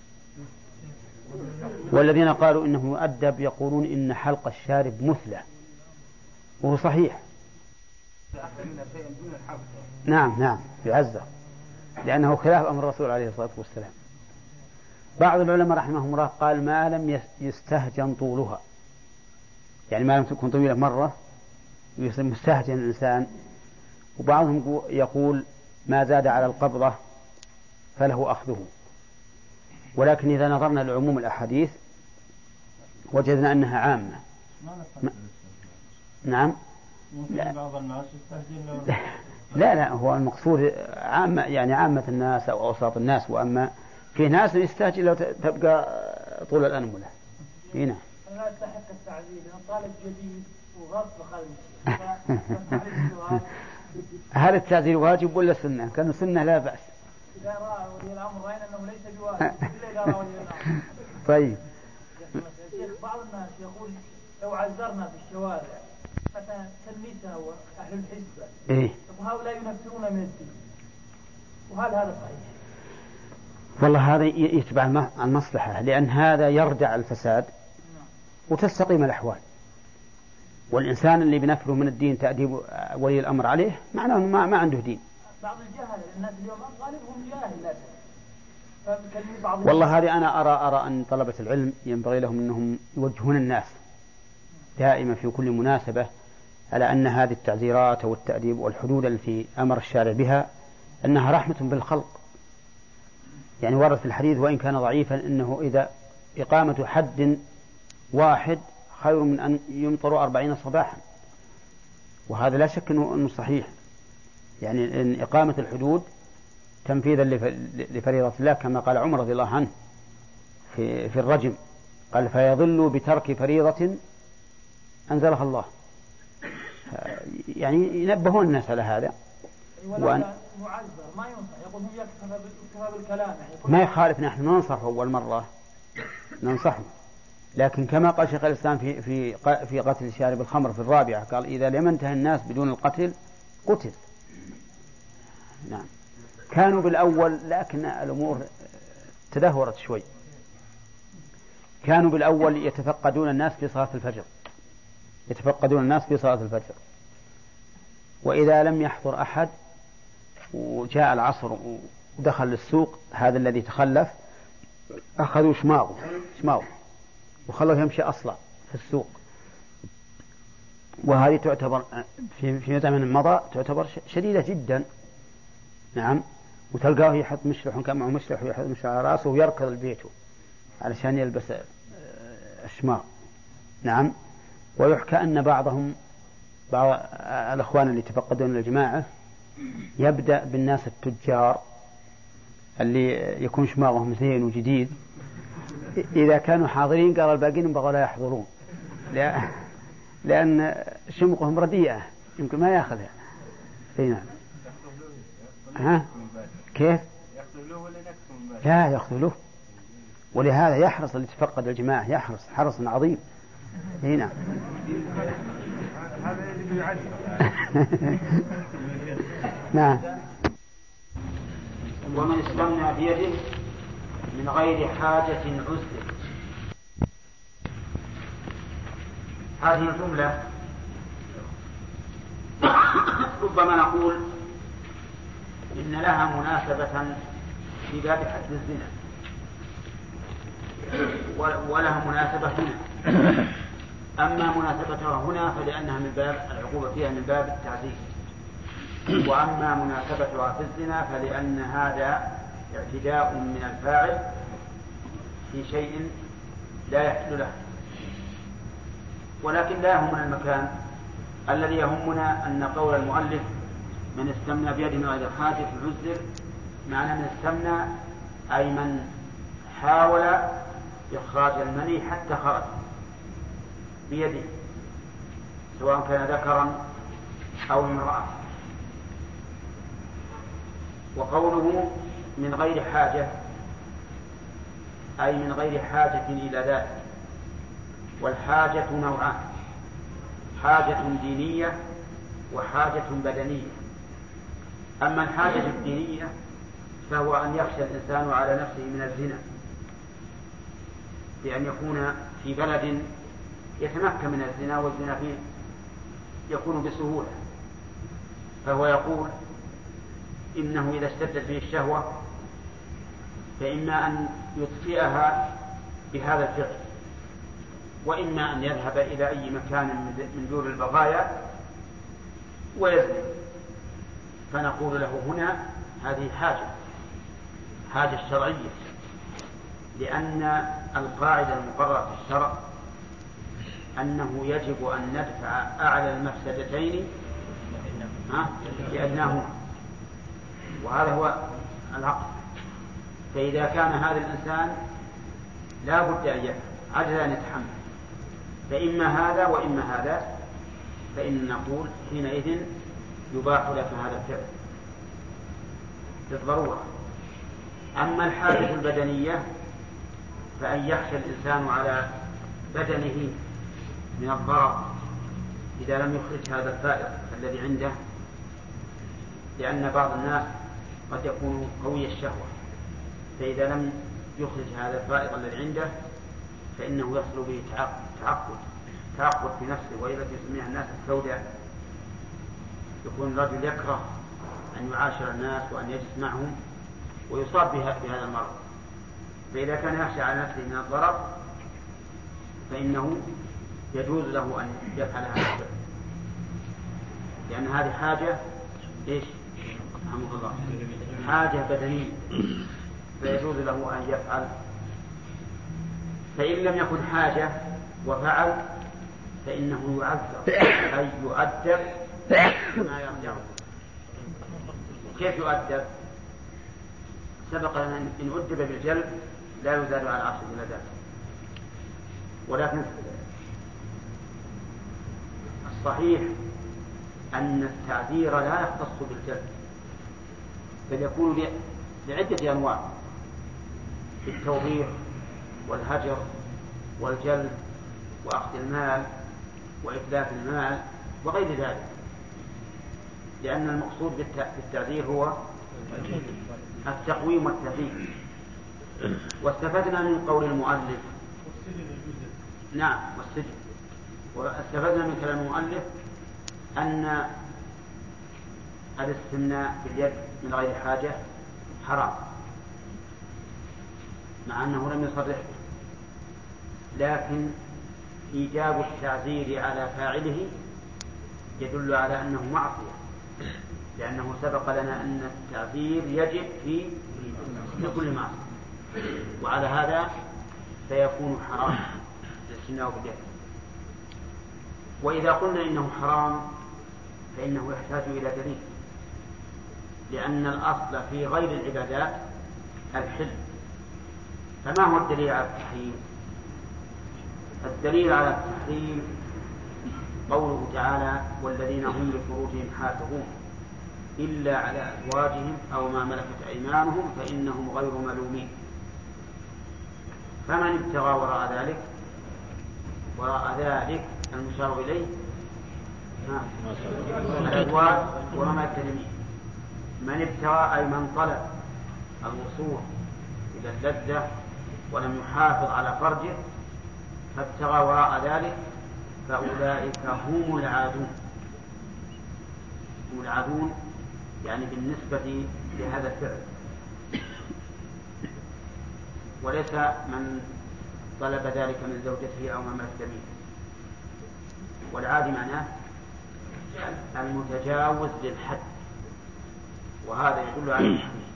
والذين قالوا إنه يؤدب يقولون إن حلق الشارب مثلة، وهو صحيح. نعم يعزر، لأنه خلاف أمر الرسول عليه الصلاة والسلام. بعض العلماء رحمهم الله قال ما لم يستهجن طولها، يعني ما لم تكن طويلة مرة يصير مستهجن الإنسان. وبعضهم يقول ما زاد على القبضة فله أخذه. ولكن إذا نظرنا لعموم الأحاديث وجدنا أنها عامة. نعم. لا هو المقصود عامة، يعني عامة الناس أو أوساط الناس. وأما في ناس يستهجن لو تبقى طول الأنملة هنا. لا يستحق التعزيز، طالب جديد وغصب خلص. هل التعزير واجب ولا سنة؟ كان سنة لا بأس. إذا رأى ولي الأمر رأينا أنه ليس بواجب إلا إذا رأى ولي الأمر. طيب. الشيخ بعض الناس يقول لو عزرنا في الشوارع مثلا تلميذنا وأهل الحزب، إيه؟ وهؤلاء ينفرون من الدين، وهل هذا صحيح؟ والله هذا يتبع المصلحة، لأن هذا يردع الفساد وتستقيم الأحوال. والإنسان اللي بنفره من الدين تأديب ولي الأمر عليه معناه أنه ما عنده دين. بعض الجهل الناس اليوم غالبهم جاهل. والله هذه أنا أرى أن طلبة العلم ينبغي لهم أنهم يوجهون الناس دائما في كل مناسبة على أن هذه التعزيرات والتأديب والحدود التي أمر الشارع بها أنها رحمة بالخلق. يعني ورد في الحديث وإن كان ضعيفا أنه إذا إقامة حد واحد خير من أن يمطر 40 صباحا، وهذا لا شك أنه صحيح. يعني إن إقامة الحدود تنفيذا لفريضة الله، كما قال عمر رضي الله عنه في الرجم، قال فيضل بترك فريضة أنزلها الله. يعني ينبهون الناس على هذا. وأن معذر ما ينصح، يقول هم يكتفى بالكلام، يعني ما يخالف، نحن ننصح أول مرة ننصحه، لكن كما قال شيخ الإسلام في قتل شارب الخمر في الرابعة، قال إذا لم ينتهي الناس بدون القتل قتل. نعم. كانوا بالأول، لكن الأمور تدهورت شوي. كانوا بالأول يتفقدون الناس في صلاة الفجر، وإذا لم يحضر أحد وجاء العصر ودخل السوق، هذا الذي تخلف أخذوا شماغه وخلوه يمشي أصلا في السوق. وهذه تعتبر في زمن مضى تعتبر شديدة جدا. نعم. وتلقاه يحط مشلح، كان معه مشلح ويحط مشلح على رأسه ويركض البيت علشان يلبس الشماغ. نعم. ويحكى أن بعض الأخوان اللي تفقدون الجماعة يبدأ بالناس التجار اللي يكون شماغهم زين وجديد، إذا كانوا حاضرين قال الباقين بغوا لا يحضرون، لأن شمقهم رديئة يمكن ما يأخذها. نعم. ها؟ كيف؟ لا يأخذ، ولهذا يحرص اللي تفقد الجماعة، يحرص حرص عظيم. هنا نعم. ومن استمنى بيده من غير حاجة عسر. هذه الجملة ربما نقول إن لها مناسبة في باب حد الزنا ولها مناسبة هنا. أما مناسبتها هنا فلأنها من باب العقوبة فيها من باب التعزيز، وأما مناسبتها في الزنا فلأن هذا اعتداء من الفاعل في شيء لا يحل له. ولكن لا يهمنا المكان، الذي يهمنا أن قول المؤلف من استمنى بيده من غير حاجة عزر، معنى من استمنى أي من حاول إخراج المني حتى خرج بيده، سواء كان ذكرا أو امرأة. وقوله من غير حاجة أي من غير حاجة إلى ذلك. والحاجة نوعان: حاجة دينية وحاجة بدنية. أما الحاجة الدينية فهو أن يخشى الإنسان على نفسه من الزنا، بأن يكون في بلد يتمكن من الزنا، والزنا فيه يكون بسهولة، فهو يقول إنه إذا اشتدت به الشهوة فإما أن يطفئها بهذا الفعل، وإما أن يذهب إلى أي مكان من دور البغايا ويزني. فنقول له هنا هذه حاجة شرعية، لأن القاعدة المقررة في الشرع أنه يجب أن ندفع أعلى المفسدتين لأدناهما، وهذا هو العقل. فإذا كان هذا الإنسان لا بد أن يفعل، عجز أن يتحمل، فإما هذا وإما هذا، فإن نقول حينئذ يباح لك هذا الفعل بالضرورة. أما الحاجة البدنية فأن يخشى الإنسان على بدنه من الضرر إذا لم يخرج هذا الفائض الذي عنده، لأن بعض الناس قد يكون قوي الشهوة، فإذا لم يخرج هذا الفائض الذي عنده فإنه يحصل به تعقد في نفسه، وإذا يسميها الناس السوداء. يكون الرجل يكره أن يعاشر الناس وأن يجلس معهم ويصاب بهذا المرض. فإذا كان يخشى على نفسه من الضرر فإنه يجوز له أن يفعل هذا الفعل، لأن هذه حاجة رحمه الله حاجة بدنية، فيجوز له أن يفعل. فإن لم يكن حاجة وفعل فإنه يعذر، أي يؤدب ما يرجعه. كيف يؤدب؟ سبق لنا إن أدب بالجلد لا يزاد على 10 جلدات، ولكن الصحيح أن التعذير لا يختص بالجلد، بل يكون لعدة أنواع: التوبيخ والهجر والجلد وأخذ المال وإتلاف المال وغير ذلك، لأن المقصود بالتعذير هو التقويم والتهذيب. واستفدنا من قول المؤلف نعم والسجن، واستفدنا من كلام المؤلف أن الاستمناء باليد من غير حاجة حرام، مع أنه لم يصرح، لكن إيجاب التعزير على فاعله يدل على أنه معصية، لأنه سبق لنا أن التعزير يجب في كل معصية، وعلى هذا فيكون حرام الاستمناء باليد. وإذا قلنا إنه حرام فإنه يحتاج إلى دليل، لأن الأصل في غير العبادات الحل. فما هو الدليل على التحريم؟ الدليل على التحريم قوله تعالى: والذين هم لفروجهم حافظون إلا على أزواجهم أو ما ملكت أيمانهم فإنهم غير ملومين. فمن ابتغى وراء ذلك المشار إليه الأزواج وما ملكت أيمانهم. من ابتغى أي من طلب الوصول إلى اللذة ولم يحافظ على فرجه فابتغى وراء ذلك فأولئك هم العادون. هم العادون يعني بالنسبة لهذا الفعل. وليس من طلب ذلك من زوجته أو ما ملك يمينه. والعادي معناه المتجاوز للحد، وهذا يدل على التحريم.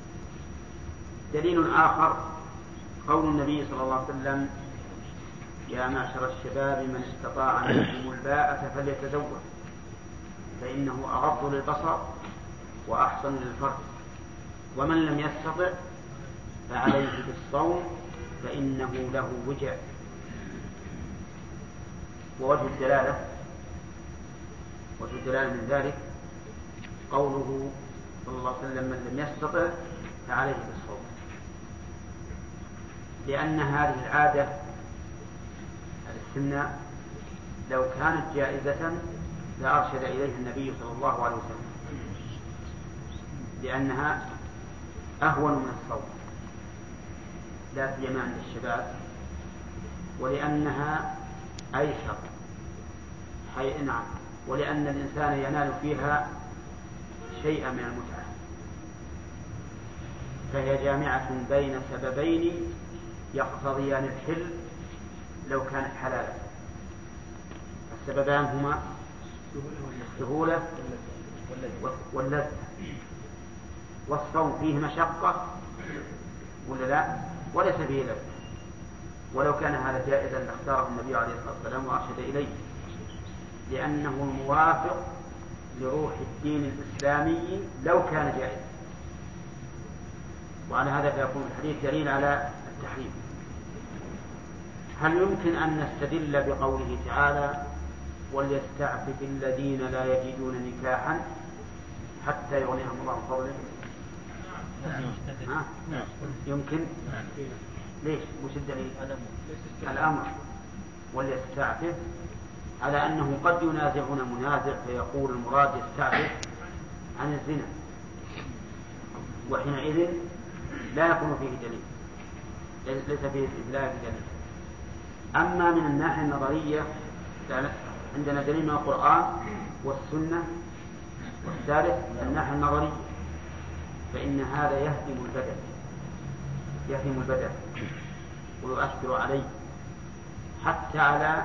دليل آخر قول النبي صلى الله عليه وسلم: يا معشر الشباب من استطاع منكم الباءة فليتزوج فإنه أغض للبصر وأحسن للفرج، ومن لم يستطع فعليه بالصوم فإنه له وجع. ووجه الدلالة من ذلك قوله صلى الله عليه وسلم: من لم يستطع فعليه بالصوم، لأن هذه العادة الاستمناء لو كانت جائزة لأرشد إليها النبي صلى الله عليه وسلم، لأنها أهون من الصوم لا سيما عند الشباب، ولأنها أيسر نعم، ولأن الإنسان ينال فيها شيئا من المتعة، فهي جامعة بين سببين يقتضيان الحل لو كانت حلالا. السببان هما السهولة واللذة، والصوم فيه مشقة ولا لا؟ وليس فيه لذة. ولو كان هذا جائزا لاختاره النبي عليه الصلاة والسلام وأرشد إليه، لأنه الموافق لروح الدين الإسلامي لو كان جائزا. وعلى هذا فيكون الحديث دليل على التحريم. هل يمكن أن نستدل بقوله تعالى: وليستعفف الذين لا يجدون نكاحا حتى يغنيهم الله من فضله؟ يمكن. ليش؟ وش الدليل؟ الأمر وليستعفف، على أنه قد ينازعنا منازع فيقول المراد يستعفف عن الزنا، وحينئذ لا يكون فيه دليل، ليس فيه استدلال بدليل. أما من الناحية النظرية عندنا دليل من القرآن والسنة. والثالث من الناحية النظرية فإن هذا يهدم البدن ويؤثر عليه، حتى على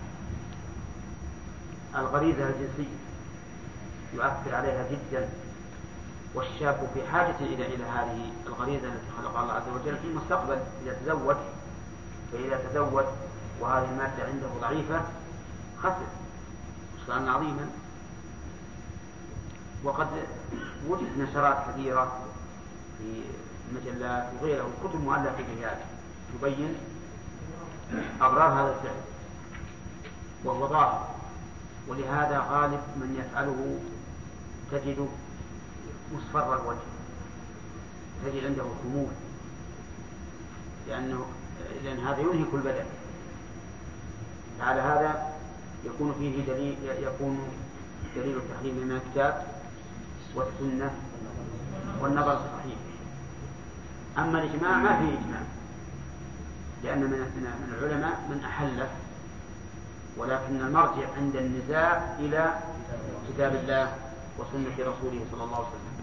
الغريزة الجنسية يؤثر عليها جدا. والشاب في حاجة إلى هذه الغريزة التي خلقها الله عز وجل في المستقبل إذا تزوج. فإذا تزوج وهذه المادة عنده ضعيفة خسر خسرانا عظيما. وقد وجد نشرات كثيرة في المجلات وغيرها وكتب مؤلفة في هذا تبين أضرار هذا الفعل، وهو ظاهر. ولهذا غالب من يفعله تجد مصفر الوجه، تجد عنده خمول، لأن هذا ينهك البدن. على هذا يكون دليل التحريم من الكتاب والسنة والنظر الصحيح. أما الإجماع ما فيه إجماع، لأن من العلماء من أحله، ولكن المرجع عند النزاع إلى كتاب الله وسنة رسوله صلى الله عليه وسلم.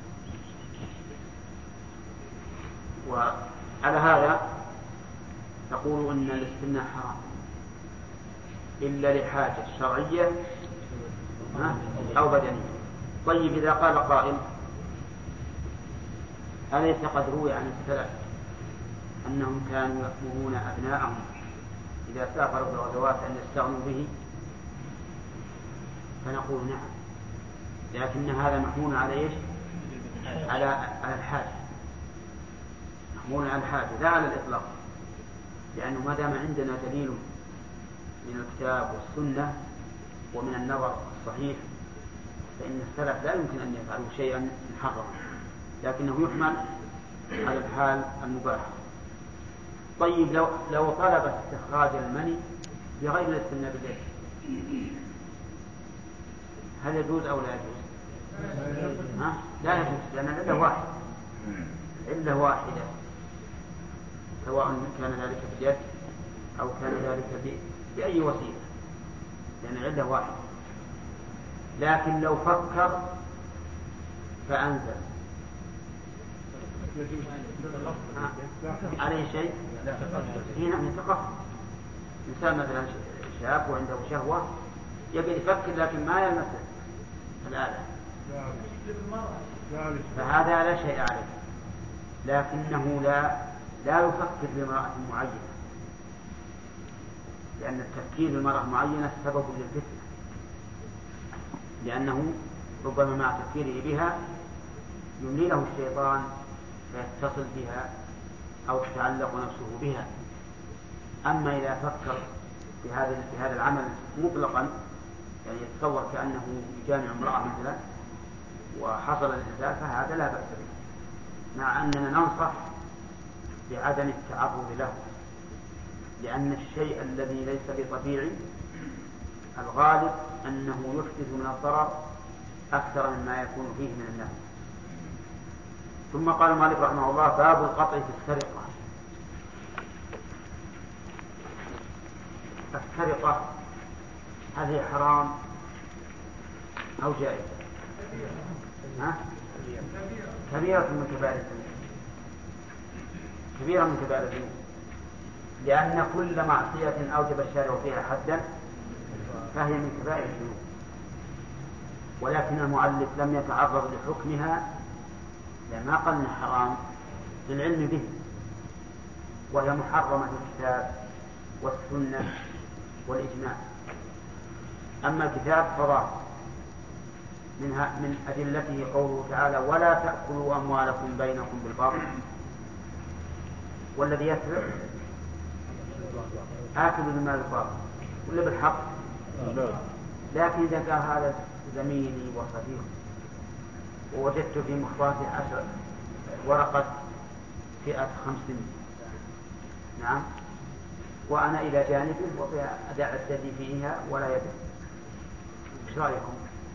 وعلى هذا تقول أن الاستمناء حرام إلا لحاجة شرعية أو بدنية. طيب إذا قال قائل: أليس قد روي عن السلف أنهم كانوا يأمرون أبناءهم إذا سافروا بالغزوات أن يستغنوا به؟ فنقول نعم، لكن هذا محمول على إيش؟ على الحاجة، محمول على الحاجة لا على الإطلاق، لأنه ما دام عندنا دليل من الكتاب والسنة ومن النظر الصحيح فإن السلف لا يمكن أن يفعلوا شيئا محرما، لكنه يحمل على الحال المباحة. طيب لو طلب استخراج المني بغير الاستمناء بالليل هل يجوز أو لا يجوز؟ لا يجوز، لأن العلة واحدة سواء كان ذلك باليد أو كان ذلك بأي وسيلة، لأن العلة واحدة. لكن لو فكر فأنزل عليه شيء هنا من يتقهر. إنسان مثلا شاب وعنده شهوة يبي يفكر لكن ما يلمس الآلة فهذا لا شيء عليه، لكنه لا يفكر بامرأة معينة، لأن التفكير بامرأة معينة سبب للفتنة، لأنه ربما مع تفكيره بها يملي له الشيطان فيتصل بها أو تتعلق نفسه بها. أما إذا فكر بهذا العمل مطلقا، يعني يتصور كأنه يجامع امرأة مثلا وحصل الإنزال، فهذا لا بأس به، مع أننا ننصح بعدم التعرض له، لأن الشيء الذي ليس بطبيعي الغالب أنه يحدث من الضرر أكثر مما يكون فيه من النفع. ثم قال مالك رحمه الله: باب القطع في السرقة. السرقة هذه حرام أو جائزة؟ كبيرة من كبائر الذنوب، كبيرة من كبائر الذنوب، لأن كل معصية أوجب الشارع فيها حدا فهي من كبائر الذنوب، ولكن المؤلف لم يتعرض لحكمها لما قال إنها حرام للعلم به، وهي محرمة في الكتاب والسنة والإجماع. أما الكتاب فظاهر من أدلته قوله تعالى: ولا تأكلوا أموالكم بينكم بالباطل. والذي يسرق آكل المال بالباطل ولا بالحق؟ لكن إذا قال هذا زميلي وصديقي ووجدت في مخباته 10 ورقة فئة 500، نعم، وأنا إلى جانبه وأدع الثدي فيها ولا يدع، ايش رأيكم؟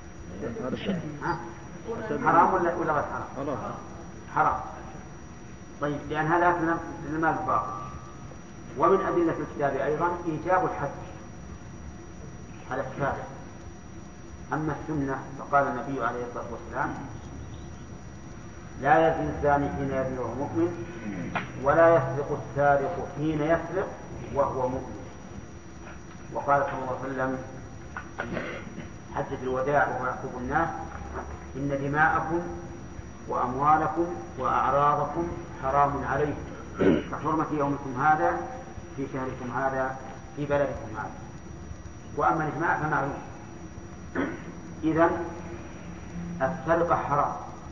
حرام ولا غير حرام؟ حرام. طيب، لأن هذا أكل المال بالباطل. ومن أدلة الكتاب أيضا إيجاب الحد على السارق. أما السنة فقال النبي عليه الصلاة والسلام: لا يزني الزاني حين يزني وهو مؤمن، ولا يسرق السارق حين يسرق وهو مؤمن. وقال صلى الله عليه وسلم حجة الوداع وهو يخطب الناس: إن دماءكم وأموالكم وأعراضكم حرام عليكم كحرمة يومكم هذا في شهركم هذا في بلدكم هذا. وأما الإجماع فمعلوم. إذن السرقة حرام،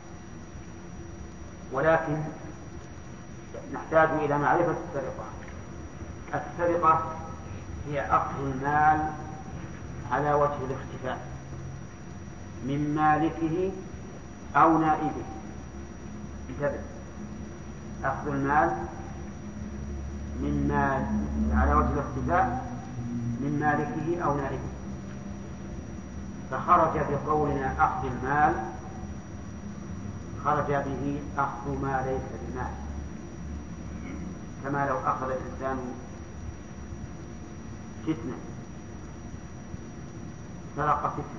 ولكن نحتاج إلى معرفة السرقة. السرقة هي أخذ المال على وجه الاختفاء من مالكه أو نائبه. انتبه، أخذ المال على وجه الاختفاء من مالكه أو نائبه. فخرج بقولنا أخذ المال، خرج به أخذ ما ليس بمال، كما لو أخذ الإنسان فتنة، سرق فتنة،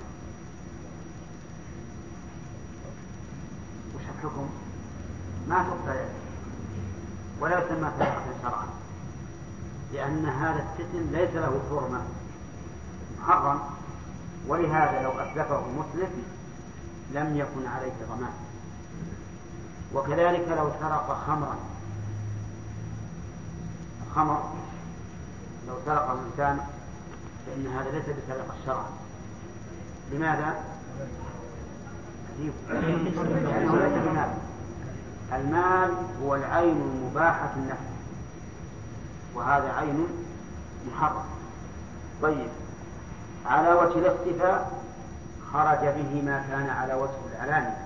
وش الحكم؟ ما تقطع ولا يسمى سرقة شرعا، لأن هذا الفتن ليس له حرمة، محرم، ولهذا لو أتلفه مسلم لم يكن عليه ضمان. وكذلك لو سرق خمرا، الخمر لو سرق الإنسان فإن هذا ليس بسرقة شرعا. لماذا؟ لأنه ليس بمال. المال هو العين المباحة النفع، وهذا عين محرم. طيب، على وجه الاختفاء خرج به ما كان على وجه العلانية.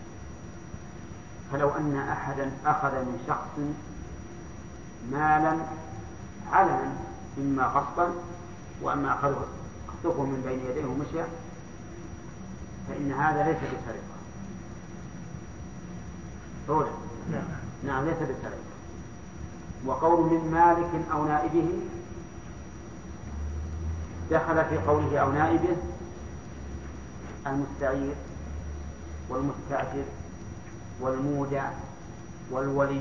فلو أن أحدا أخذ من شخص مالا علنا، إما غصبا وأما أخذه من بين يديه ومشى، فإن هذا ليس بسرقة. نعم، ليس بسرقة. وقول من مالك أو نائبه دخل في قوله أو نائبه المستعير والمستأجر والمودع والولي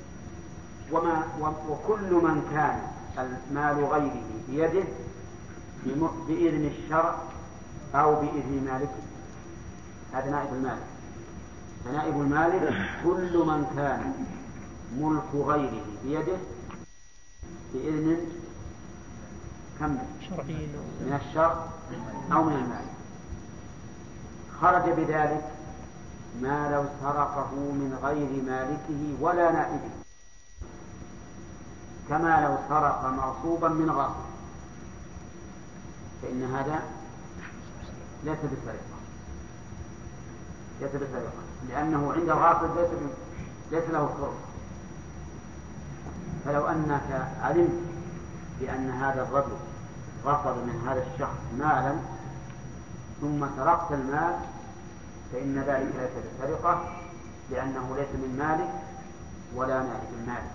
وكل من كان المال غيره بيده بإذن الشرع أو بإذن مالكه. هذا نائب المالك. فنائب المالك كل من كان ملك غيره بيده بإذن من الشرع أو من المالك. خرج بذلك ما لو سرقه من غير مالكه ولا نائبه، كما لو سرق مغصوبا من غاصب، فإن هذا ليس بسرقة لأنه عند الغاصب ليس له فرصة. فلو أنك علمت بأن هذا الرجل غصب من هذا الشخص مالا ثم سرقت المال فإن ذلك ليس بسرقة لأنه ليس من مالك ولا نائب المالك.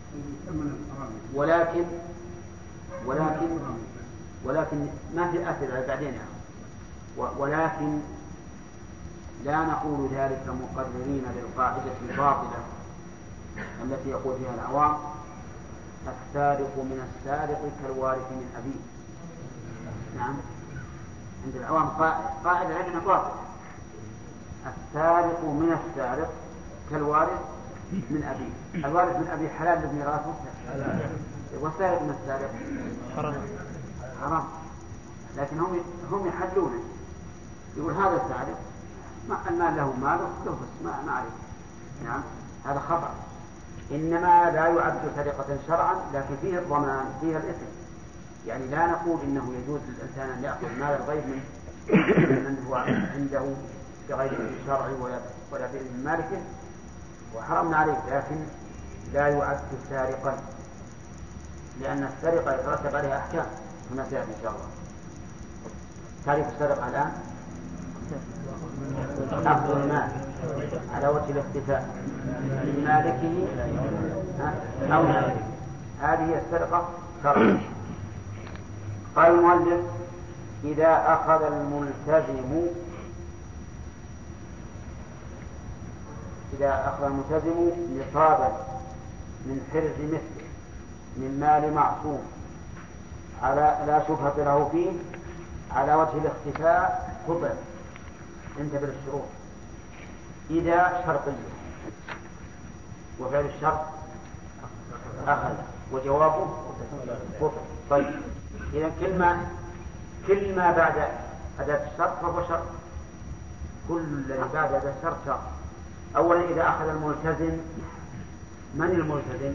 ولكن ما في أسئلة بعدين، ولكن لا نقول ذلك مقررين للقاعدة الباطلة التي يقول فيها العوام السارق من السارق كالوارث من أبيه. نعم، عند العوام قاعدة لكنها باطلة. السارق من السارق كالوارث من أبيه. الوارث من أبيه حلال لميراثه، والسارق من السارق حرام. لكن هم يحلونه، يقول هذا السارق المال له ماله بس ما عليه. نعم، هذا خطأ. إنما لا يعد سرقة شرعا، لكن فيه الضمان، فيه الإثم. يعني لا نقول إنه يجوز للإنسان أن يأخذ مال الغير من هو عنده بغير الشرع ولا بإذن مالكه وحرمنا عليه، لكن لا يعد سارقا، لأن السرقة يترتب عليها أحكام كما سيأتي إن شاء الله. تعريف السرقة الآن أخذ المال على وجه الاختفاء من مالكه أو مالكه، هذه هي السرقة شرعا. قال المؤلف إذا أخذ الملتزم نصابا من حرز مثله من مال معصوم على لا شبهة له فيه على وجه الاختفاء قبل. انتبه للشروط. إذا شرطية، وفعل الشرط أخذ وجوابه قبل. طيب، إذا كل ما بعد أداة الشرط فهو شرط. كل الذي بعد أداة الشرط شرط. أولا إذا أخذ الملتزم، من الملتزم؟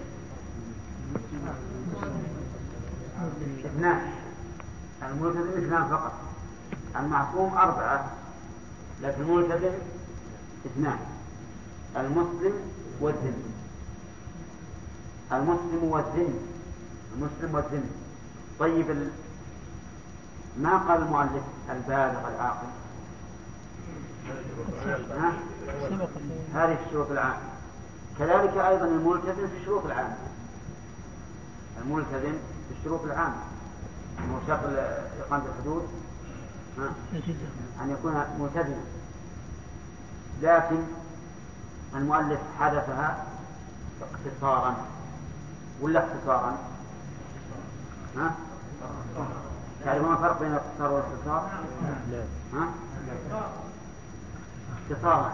اثنان. الملتزم اثنان فقط، المعصوم 4، لكن الملتزم اثنان، المسلم والذمي. المسلم والذمي. طيب، ما قال المؤلف البالغ العاقل؟ هذه في الشروط العامة. كذلك أيضا الملتزم في الشروط العامة. الملتزم في الشروط العامة شرط إقامة الحدود أن يكون ملتزما، لكن المؤلف حذفها اقتصارا ولا اختصارا؟ تعرفون الفرق بين الاقتصار والاختصار؟ اختصارا.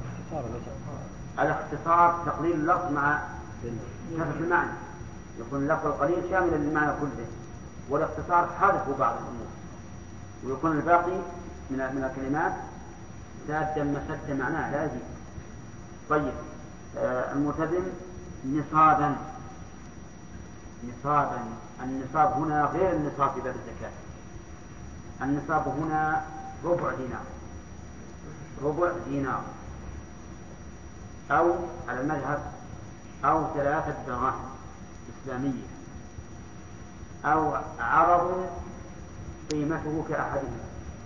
الاختصار تقليل اللفظ مع كثرة المعنى، يكون اللفظ القليل شاملا للمعنى كله، والاختصار حذف بعض الأمور، ويكون الباقي من الكلمات سادا مسدا معناه لا يزيد. طيب، الملتزم نصابا. النصاب هنا غير النصاب في باب الزكاة. النصاب هنا ربع دينار أو على المذهب أو 3 دراهم إسلامية أو عرض قيمته كأحدهما.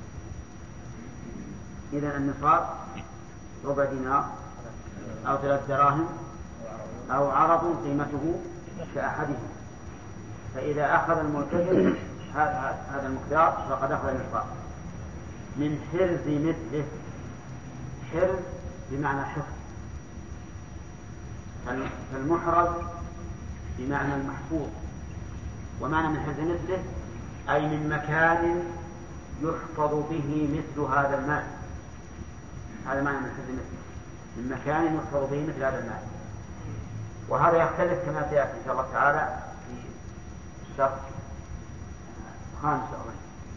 إذن النصاب ربع دينار أو 3 دراهم أو عرض قيمته كأحدهما. فإذا أخذ الملتزم هذا المقدار فقد أخذ النصاب. من حرز مثله، حرز بمعنى حفظ، فالمحرز بمعنى المحفوظ، ومعنى من حفظ مثله أي من مكان يحفظ به مثل هذا المال. هذا معنى من حفظ مثله، من مكان يحفظ به مثل هذا المال. وهذا يختلف كما سيأتي إن شاء الله تعالى في الشرط خامس أولا.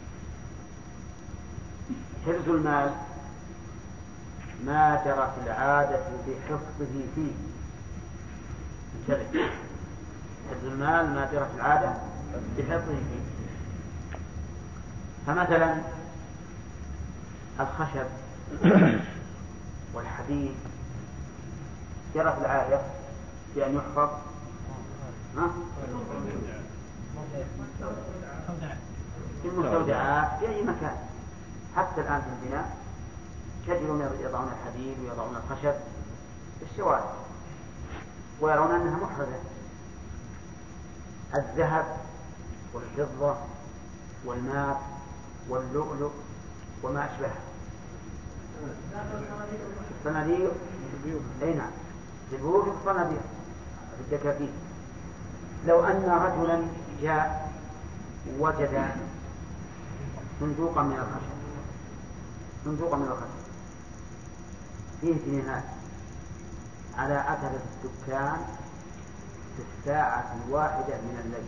حفظ المال ما جرت العادة بحفظه فيه. حفظ المال ما جرت العادة بحفظه فيه. فمثلا الخشب والحديد جرت العادة بأن يحفظ في المستودعات في أي مكان. حتى الآن في البناء تجدون يضعون الحديد ويضعون الخشب في الشوارع ويرون أنها محرزة. الذهب والفضة والماء واللؤلؤ وما أشبهه. الصناديق أي نعم، في البيوت الصناديق في الدكاكين. لو أن رجلا جاء وجد صندوقا من الخشب فيه جنيهات على أثر الدكان في الساعة 1 من الليل.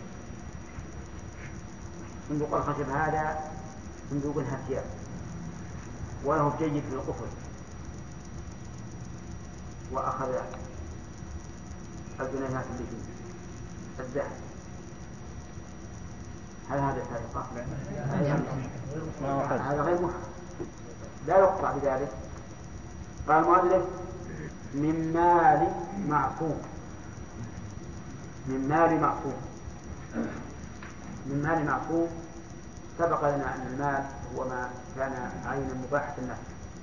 صندوق الخشب هذا صندوق هسيان وله جيد في القفل، وأخذ الجنيهات اللي فيه الذهب. هل هذا سرقة؟ هذا غير محرم، لا يقطع بذلك. قال المؤلف من مال معصوم. من مال معصوم. من مال معصوم سبق لنا أن المال هو ما كان عينا مباحة النفس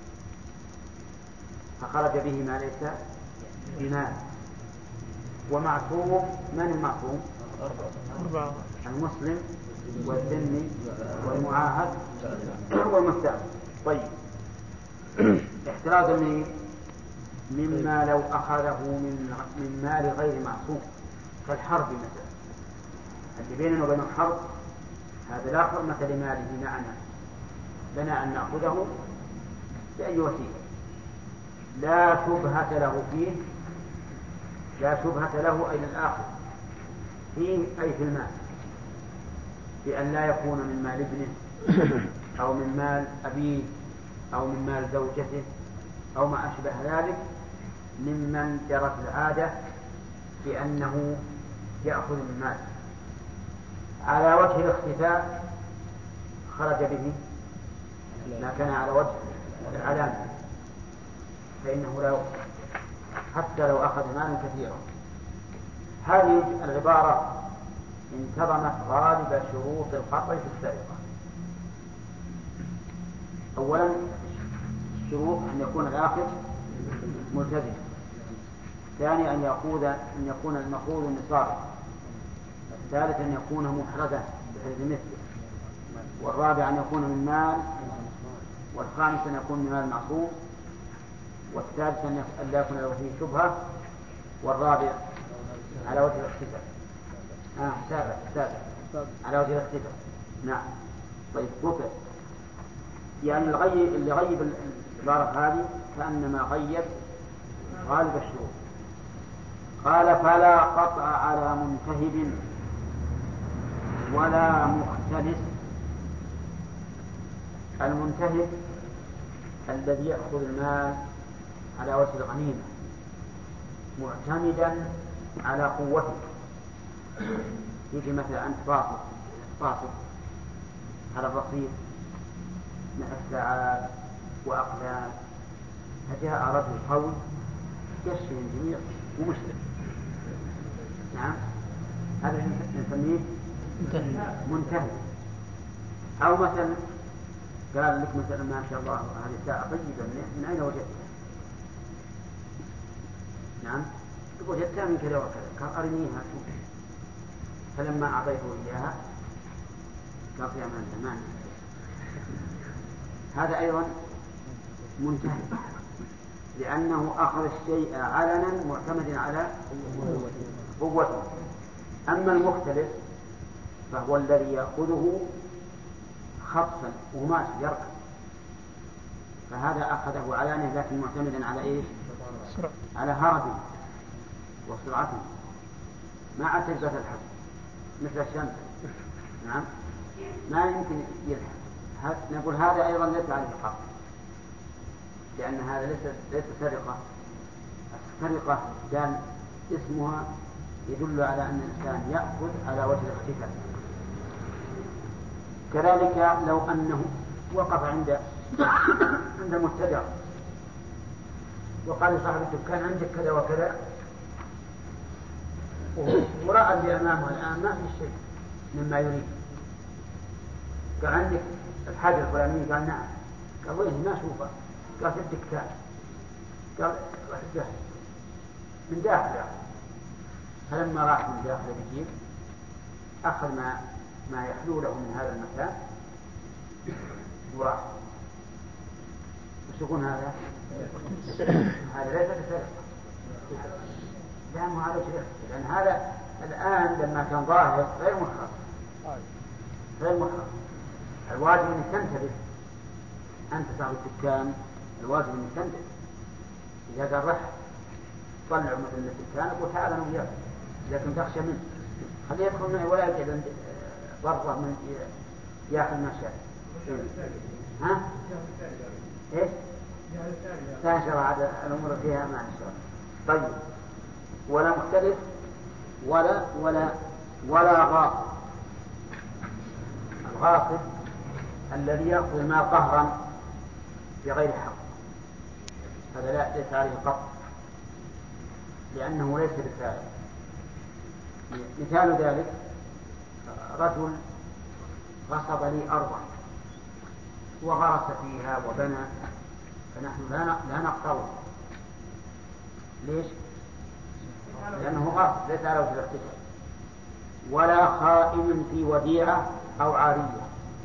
فخرج به ما ليس بمال. ومعصوم من المعصوم؟ المسلم والذمي والمعاهد والمستأمن. طيب، احترازا مما لو أخذه من مال غير معصوم كالحرب مثلا. اللي بيننا وبين الحرب هذا لا حرمة لماله معنا، لنا أن نأخذه بأي وسيلة لا شبهة له فيه. لا شبهة له أي للآخر فيه أي في المال، بأن لا يكون من مال ابنه أو من مال أبيه أو من مال زوجته أو ما أشبه ذلك ممن جرت العادة بأنه يأخذ من مال. على وجه الاختفاء خرج به ما كان على وجه العلامة فإنه لا يؤخذ حتى لو أخذ مالا كثيرا. هذه العبارة انتظمت غالب شروط القطع في السرقة. أولا الشروط أن يكون الآخذ ملتزم. ثاني أن يكون المأخوذ نصابا. الثالث أن يكون محرزا بحيث مثله. والرابع أن يكون من مال. والخامس أن يكون من مال معصوم. والثالث أن لا يكون له فيه شبهة. والرابع على وجه الاختفاء. السابع على وجه الاختفاء. نعم. طيب ركع يعني اللي غيب العبارة هذه كأنما غيب غالب الشروط. قال فلا قطع على منتهب ولا مختلس. المنتهب الذي يأخذ المال على وجه الغنيمة معتمدا على قوته. يجي مثلا أنت فاصل على الرصيف من الساعات وأقلام، فجاء رجل قوي يشفي الجميع ومشرك. نعم، هذا نسميه منتهي. أو مثلا قال لك مثلا ما شاء الله هذه الساعة طيبة من أين وجدتها؟ نعم، وجدتها من كذا وكذا. قال أرنيها. فلما أعطيته إياها قال يا من هذا أيضا منتهي لأنه أخذ الشيء علنا معتمد على قوته. أما المختلف فهو الذي يأخذه خطفا وماشي يركض، فهذا أخذه علانه لكن معتمدا على إيش؟ على هربه وسرعته مع تجربة الحق مثل الشمس. نعم ما يمكن يلحق. نقول هذا أيضا ليس عليه الحق، لأن هذا ليس سرقة. السرقة كان اسمها يدل على أن الإنسان يأخذ على وجه الاختفاء. كذلك لو أنه وقف عند مبتدع وقال لصاحب الدكان عندك كذا وكذا، ورأى اللي أمامه الآن ما في شيء مما يريد، قال عندك الحاجة الفلانية، قال نعم، قال وين ما أشوفه، قال في الدكان، قال راح من داخل. فلما راح من داخل الجيب أخذ ما يحلو له من هذا المكان وراح. وش يكون هذا؟ هذا ليس بسرقة، لا مو على شيء، لأن هذا الآن لما كان ظاهر غير محرم. الواجب أن تنتبه أنت صاحب الدكان، الواجب أن تنتبه. إذا قال رح طلع مثل الدكان وتعالى أنا وياك، لكن تخشى منه خليه يدخل معي ولا يجد ضربة من ياخذ ما شاء. ها؟ إيش؟ لا شرع هذا الأمور فيها ما شاء. طيب ولا مختلف ولا غاصب. الغاصب الذي يأخذ المال قهرا بغير حق، هذا لا ليس عليه قط، لأنه ليس بسارق. مثال ذلك رجل غصب لي أرضا وغرس فيها وبنى، فنحن لا نقطعه. ليش؟ لأنه غاصب ليس على وجه الاختفاء. ولا خائن في وديعة أو عارية.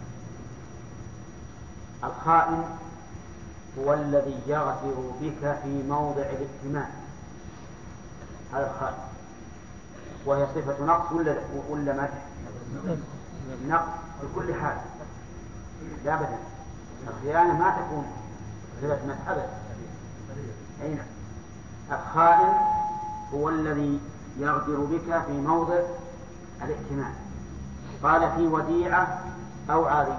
الخائن هو الذي يغدر بك في موضع الائتمان، هذا الخائن، وهي صفة نقص ولا مدح؟ نقص بكل حال لا بدل. الخيانة ما تكون صفة مدح أبدا. أين الخائن هو الذي يغدر بك في موضع الائتمان. قال في وديعة أو عارية.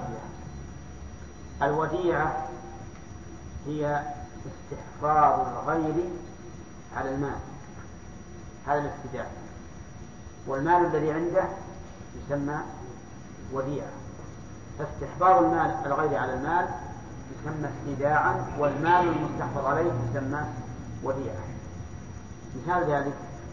الوديعة هي استحفاظ الغير على المال، هذا الاستداء، والمال الذي عنده يسمى وديعة. فاستحفاظ المال الغير على المال يسمى استداعا، والمال المستحفظ عليه يسمى وديعة. مثال ذلك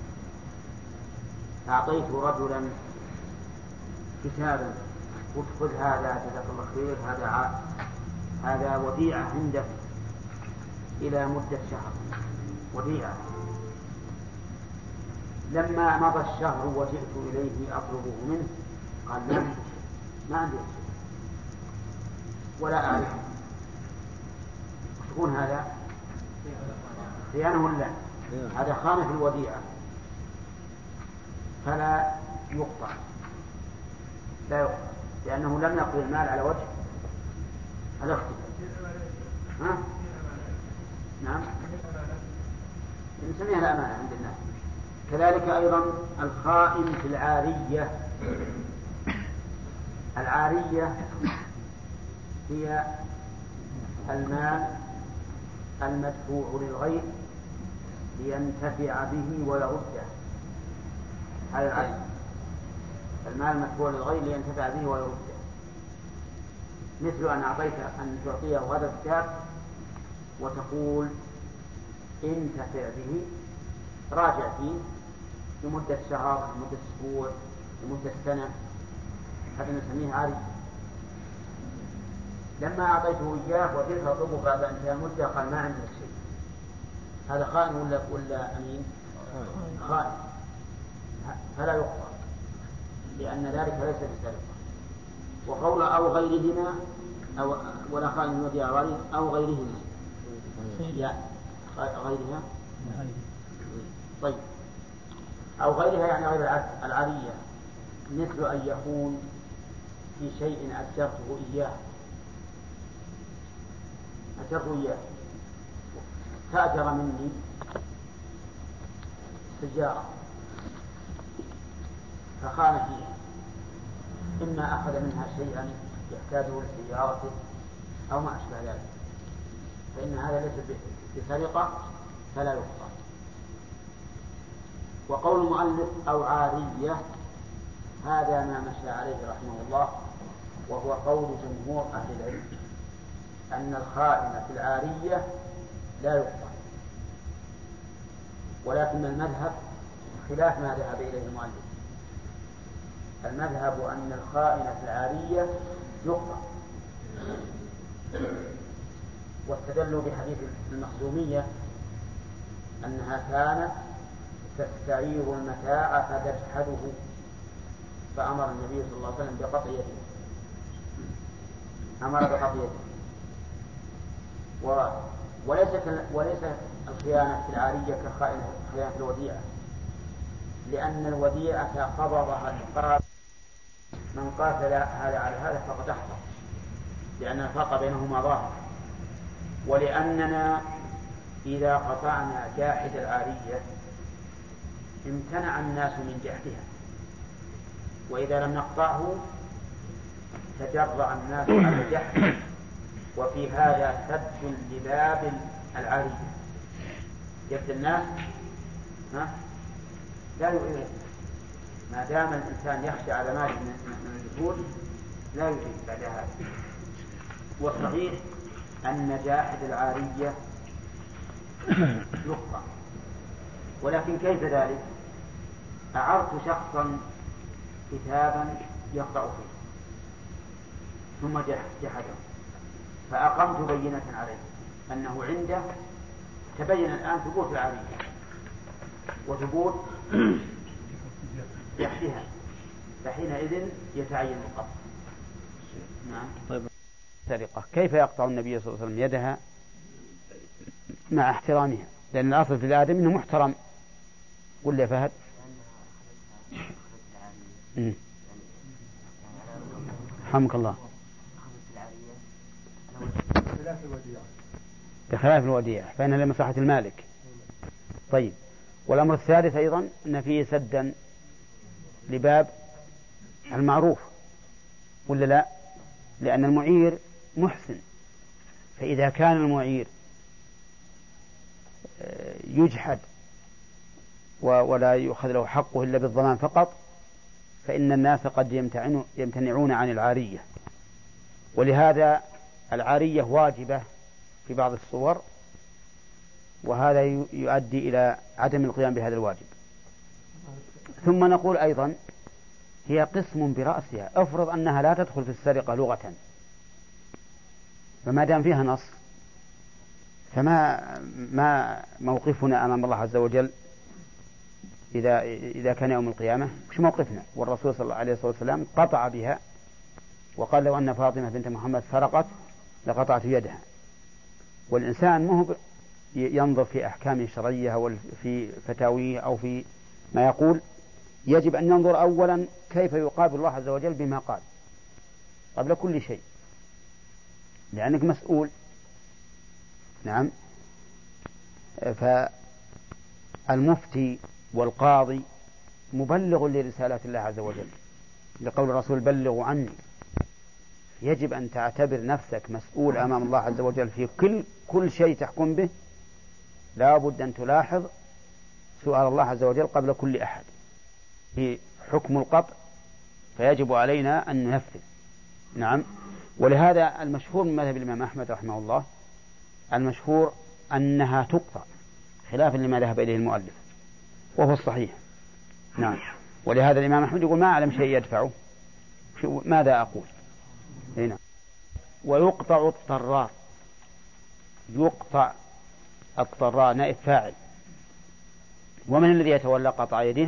أعطيت رجلا كتابا قلت خذ هذا جزاك الله خير، هذا وديعة عندك إلى مدة شهر، وديعة. لما مضى الشهر وجئت إليه أطلبه منه قال ما عندي شيء ولا أعرف. تكون هذا خيانة ولا هذا خانة في الوديعة، فلا يقطع، لا يقطع، لأنه لم يقضي المال على وجه الاختفاء. ها؟ نعم نسميها الأمانة عند الناس. كذلك أيضا الخائن في العارية. العارية هي المال المدفوع للغير لينتفع به ويرده، هذا العارية، المال المدفوع للغير لينتفع به ويرده. مثل أن أعطيك أن تعطيه غدا كتاب وتقول انتفع به، راجع فيه لمدة شهر، لمدة أسبوع، لمدة سنة، هذا نسميه عاري. لما أعطيته إياه وجئت أطلبه بعد انتهاء المدة قال ما عندك شيء، هذا خائن ولا أمين؟ خائن، فلا يقطع، لأن ذلك ليس بسرقة. وقول أو غيرهما ولا خائن وديعة عاري أو غيرهما، يعني غيرها. طيب، أو غيرها يعني غير العارية، مثل أن يكون في شيء أجرته إياه، تأجر مني سيارة فخان فيها، إما أخذ منها شيئا يحتاجه لسيارته أو ما أشبه ذلك، فإن هذا ليس بسرقة فلا يقطع. وقول المؤلف أو عارية هذا ما مشى عليه رحمه الله، وهو قول جمهور أهل العلم أن الخائن في العارية لا يقطع، ولكن المذهب خلاف ما ذهب إليه المؤلف. المذهب أن الخائن في العارية يقطع، واستدلوا بحديث المخزومية أنها كانت تستعير المتاع فتجحده، فأمر النبي صلى الله عليه وسلم بقطع يده، وليس الخيانة في العارية كخيانة في الوديعة، لأن الوديعة قبضها الفرد، من قاتل هذا على هذا فقد أحضر، لأن الفرق بينهما ظاهر. ولأننا إذا قطعنا جاحد العارية امتنع الناس من جحدها، وإذا لم نقطعه تجرع الناس على جحده، وفي هذا سد لباب العارية. جد الناس لا يؤذي، ما دام الإنسان يخشى على مال من الجهود لا يؤذي بعد هذا. والصحيح أن جاحد العارية يقطع، ولكن كيف ذلك؟ أعرت شخصا كتابا يقرأ فيه ثم جحده، فأقمت بينة عليه أنه عنده تبين الآن ثبوت العارية وثبوت جحدها، فحينئذ يتعين القطع. نعم. طيب، سرقة كيف يقطع النبي صلى الله عليه وسلم يدها مع احترامها؟ لأن الأصل في الآدم أنه محترم. قل يا فهد. رحمك الله. بخلاف الوديعة فإنها لمصلحة المالك. طيب، والأمر الثالث أيضا أن فيه سدا لباب المعروف، ولا لا؟ لأن المعير محسن، فإذا كان المعير يجحد ولا يؤخذ له حقه إلا بالضمان فقط، فإن الناس قد يمتنعون عن العارية. ولهذا العارية واجبة في بعض الصور، وهذا يؤدي إلى عدم القيام بهذا الواجب. ثم نقول أيضا هي قسم برأسها. افرض أنها لا تدخل في السرقة لغة، فما دام فيها نص فما موقفنا أمام الله عز وجل إذا كان يوم القيامة؟ مش موقفنا؟ والرسول صلى الله عليه وسلم قطع بها وقال لو أن فاطمة بنت محمد سرقت لقطعت يدها. والإنسان مو ينظر في أحكام شرعية أو في فتاويه أو في ما يقول، يجب أن ينظر أولا كيف يقابل الله عز وجل بما قال قبل كل شيء، لأنك مسؤول. نعم. فالمفتي والقاضي مبلغ لرسالة الله عز وجل، لقول الرسول بلغوا عني. يجب أن تعتبر نفسك مسؤول أمام الله عز وجل في كل شيء تحكم به. لا بد أن تلاحظ سؤال الله عز وجل قبل كل أحد في حكم القطع، فيجب علينا أن ننفذ. نعم. ولهذا المشهور من مذهب الإمام أحمد رحمه الله، المشهور أنها تقطع خلافا لما ذهب إليه المؤلف، وهو الصحيح. نعم. ولهذا الإمام أحمد يقول ما أعلم شيء يدفعه، ماذا أقول؟ هنا. ويقطع الطرار. يقطع الطرار نائب فاعل. ومن الذي يتولى قطع يده؟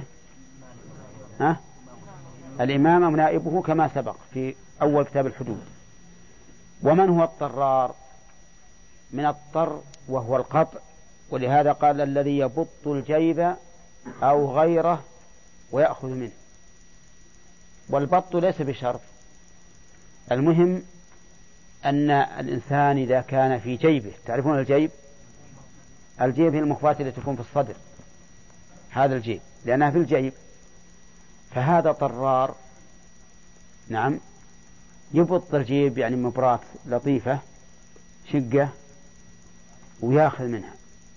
الإمام ونائبه كما سبق في أول كتاب الحدود. ومن هو الطرار؟ من الطر وهو القطع ولهذا قال الذي يبط الجيب أو غيره ويأخذ منه. والبط ليس بشرط، المهم أن الإنسان إذا كان في جيبه، تعرفون الجيب؟ الجيب هي المخبات التي تكون في الصدر، هذا الجيب لأنها في الجيب، فهذا طرار. نعم، يبط الجيب يعني مبرات لطيفة شقة وياخذ منها،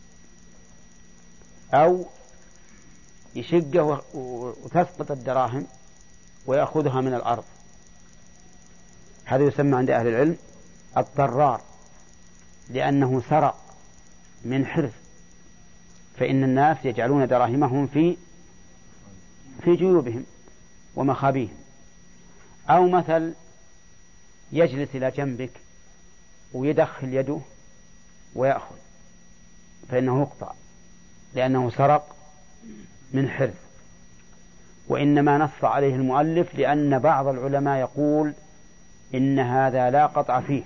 أو يشقه وتسقط الدراهم ويأخذها من الأرض. هذا يسمى عند أهل العلم الطرار، لأنه سرق من حرز، فإن الناس يجعلون دراهمهم في جيوبهم ومخابيهم. أو مثل يجلس إلى جنبك ويدخل يده ويأخذ، فإنه يقطع لأنه سرق من حرز. وإنما نص عليه المؤلف لأن بعض العلماء يقول إن هذا لا قطع فيه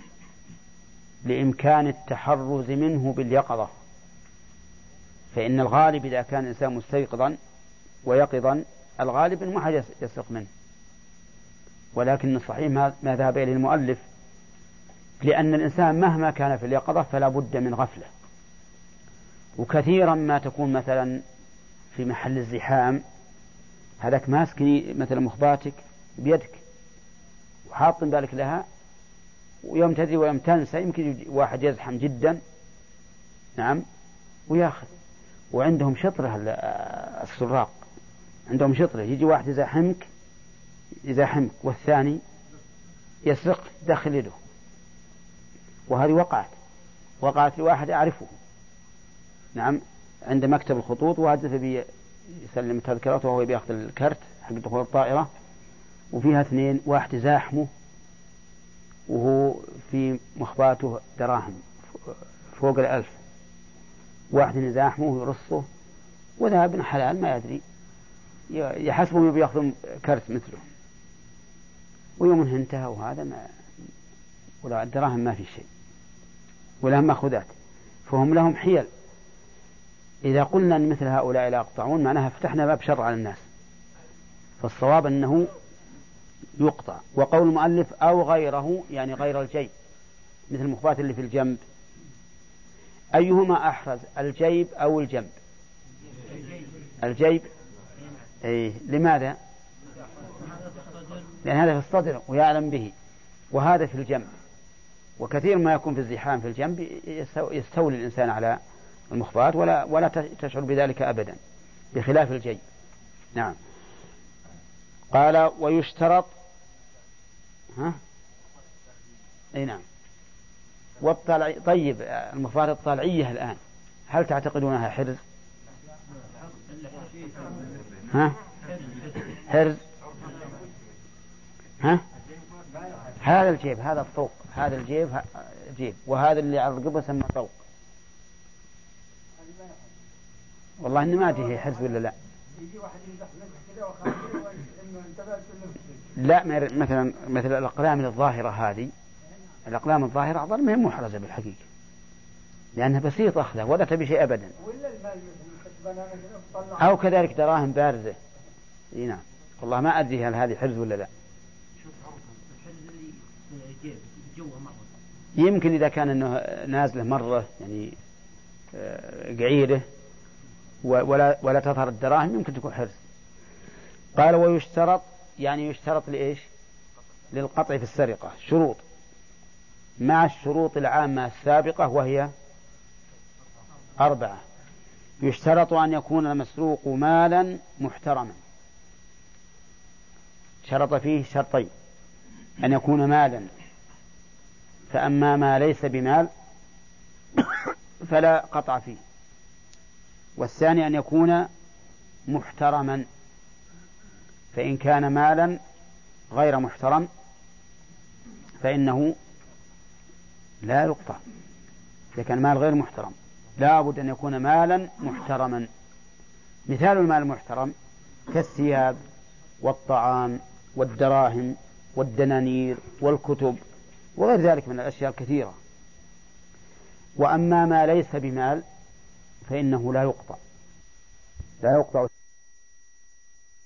لإمكان التحرز منه باليقظة، فإن الغالب إذا كان الإنسان مستيقظا ويقظا الغالب أنه ما حد يسرق منه، ولكن الصحيح ما ذهب إليه المؤلف، لأن الإنسان مهما كان في اليقظة فلا بد من غفلة. وكثيرا ما تكون مثلا في محل الزحام هذاك ماسكني مثلا مخباتك بيدك وحاط بالك لها، ويوم تدري ويوم تنسى يمكن واحد يزحم جدا، نعم، وياخذ. وعندهم شطرة السراق، عندهم شطرة، يجي واحد يزاحمك والثاني يسرق داخل يده. وهذه وقعت لواحد أعرفه، نعم، عند مكتب الخطوط، واحد يسلم تذكرته وهو بياخذ الكرت حق دخول الطائرة، وفيها اثنين، واحد زاحمه وهو في مخباته دراهم فوق 1000، واحد يزاحمه ويرصه، وذا ابن حلال ما يدري يحسبه بياخذ كرت مثله، ويوم انتهى وهذا ما ولا الدراهم ما في شيء ولا مأخوذات، فهم لهم حيل. إذا قلنا أن مثل هؤلاء لا يقطعون معناها فتحنا باب شر على الناس، فالصواب أنه يقطع. وقول المؤلف أو غيره يعني غير الجيب، مثل المخبات اللي في الجنب، أيهما أحرز، الجيب أو الجنب؟ الجيب. لماذا؟ لأن هذا في الصدر ويعلم به، وهذا في الجنب، وكثير ما يكون في الزحام في الجنب يستولي الإنسان على المخبات ولا تشعر بذلك أبدا، بخلاف الجيب. نعم. قال ويشترط نعم. طيب المخبات الطالعية الآن هل تعتقدونها حرز؟ حرز؟ هذا الجيب، هذا الطوق، هذا الجيب جيب، وهذا اللي على الرقبة سمى طوق. والله إني ما أدري هي حرز ولا لا. لا، مثل الأقلام الظاهرة هذه، الأقلام الظاهرة أظن ما هي محرزة بالحقيقة، لأنها بسيطة أخذها ولا تبي شيء أبدا. أو كذلك دراهم بارزة. نعم، والله ما أدري هل هذه حرز ولا لا. يمكن إذا كان إنه نازله مرة يعني قعيده ولا تظهر الدراهم يمكن تكون حرز. قال ويشترط، يعني يشترط لإيش؟ للقطع في السرقة شروط مع الشروط العامة السابقة، وهي 4. يشترط أن يكون المسروق مالا محترما، شرط فيه شرطين: أن يكون مالا، فأما ما ليس بمال فلا قطع فيه. والثاني أن يكون محترما، فإن كان مالا غير محترم فإنه لا يقطع. إذا كان مال غير محترم لا بد أن يكون مالا محترما. مثال المال المحترم كالثياب والطعام والدراهم والدنانير والكتب وغير ذلك من الأشياء الكثيرة. وأما ما ليس بمال فإنه لا يقطع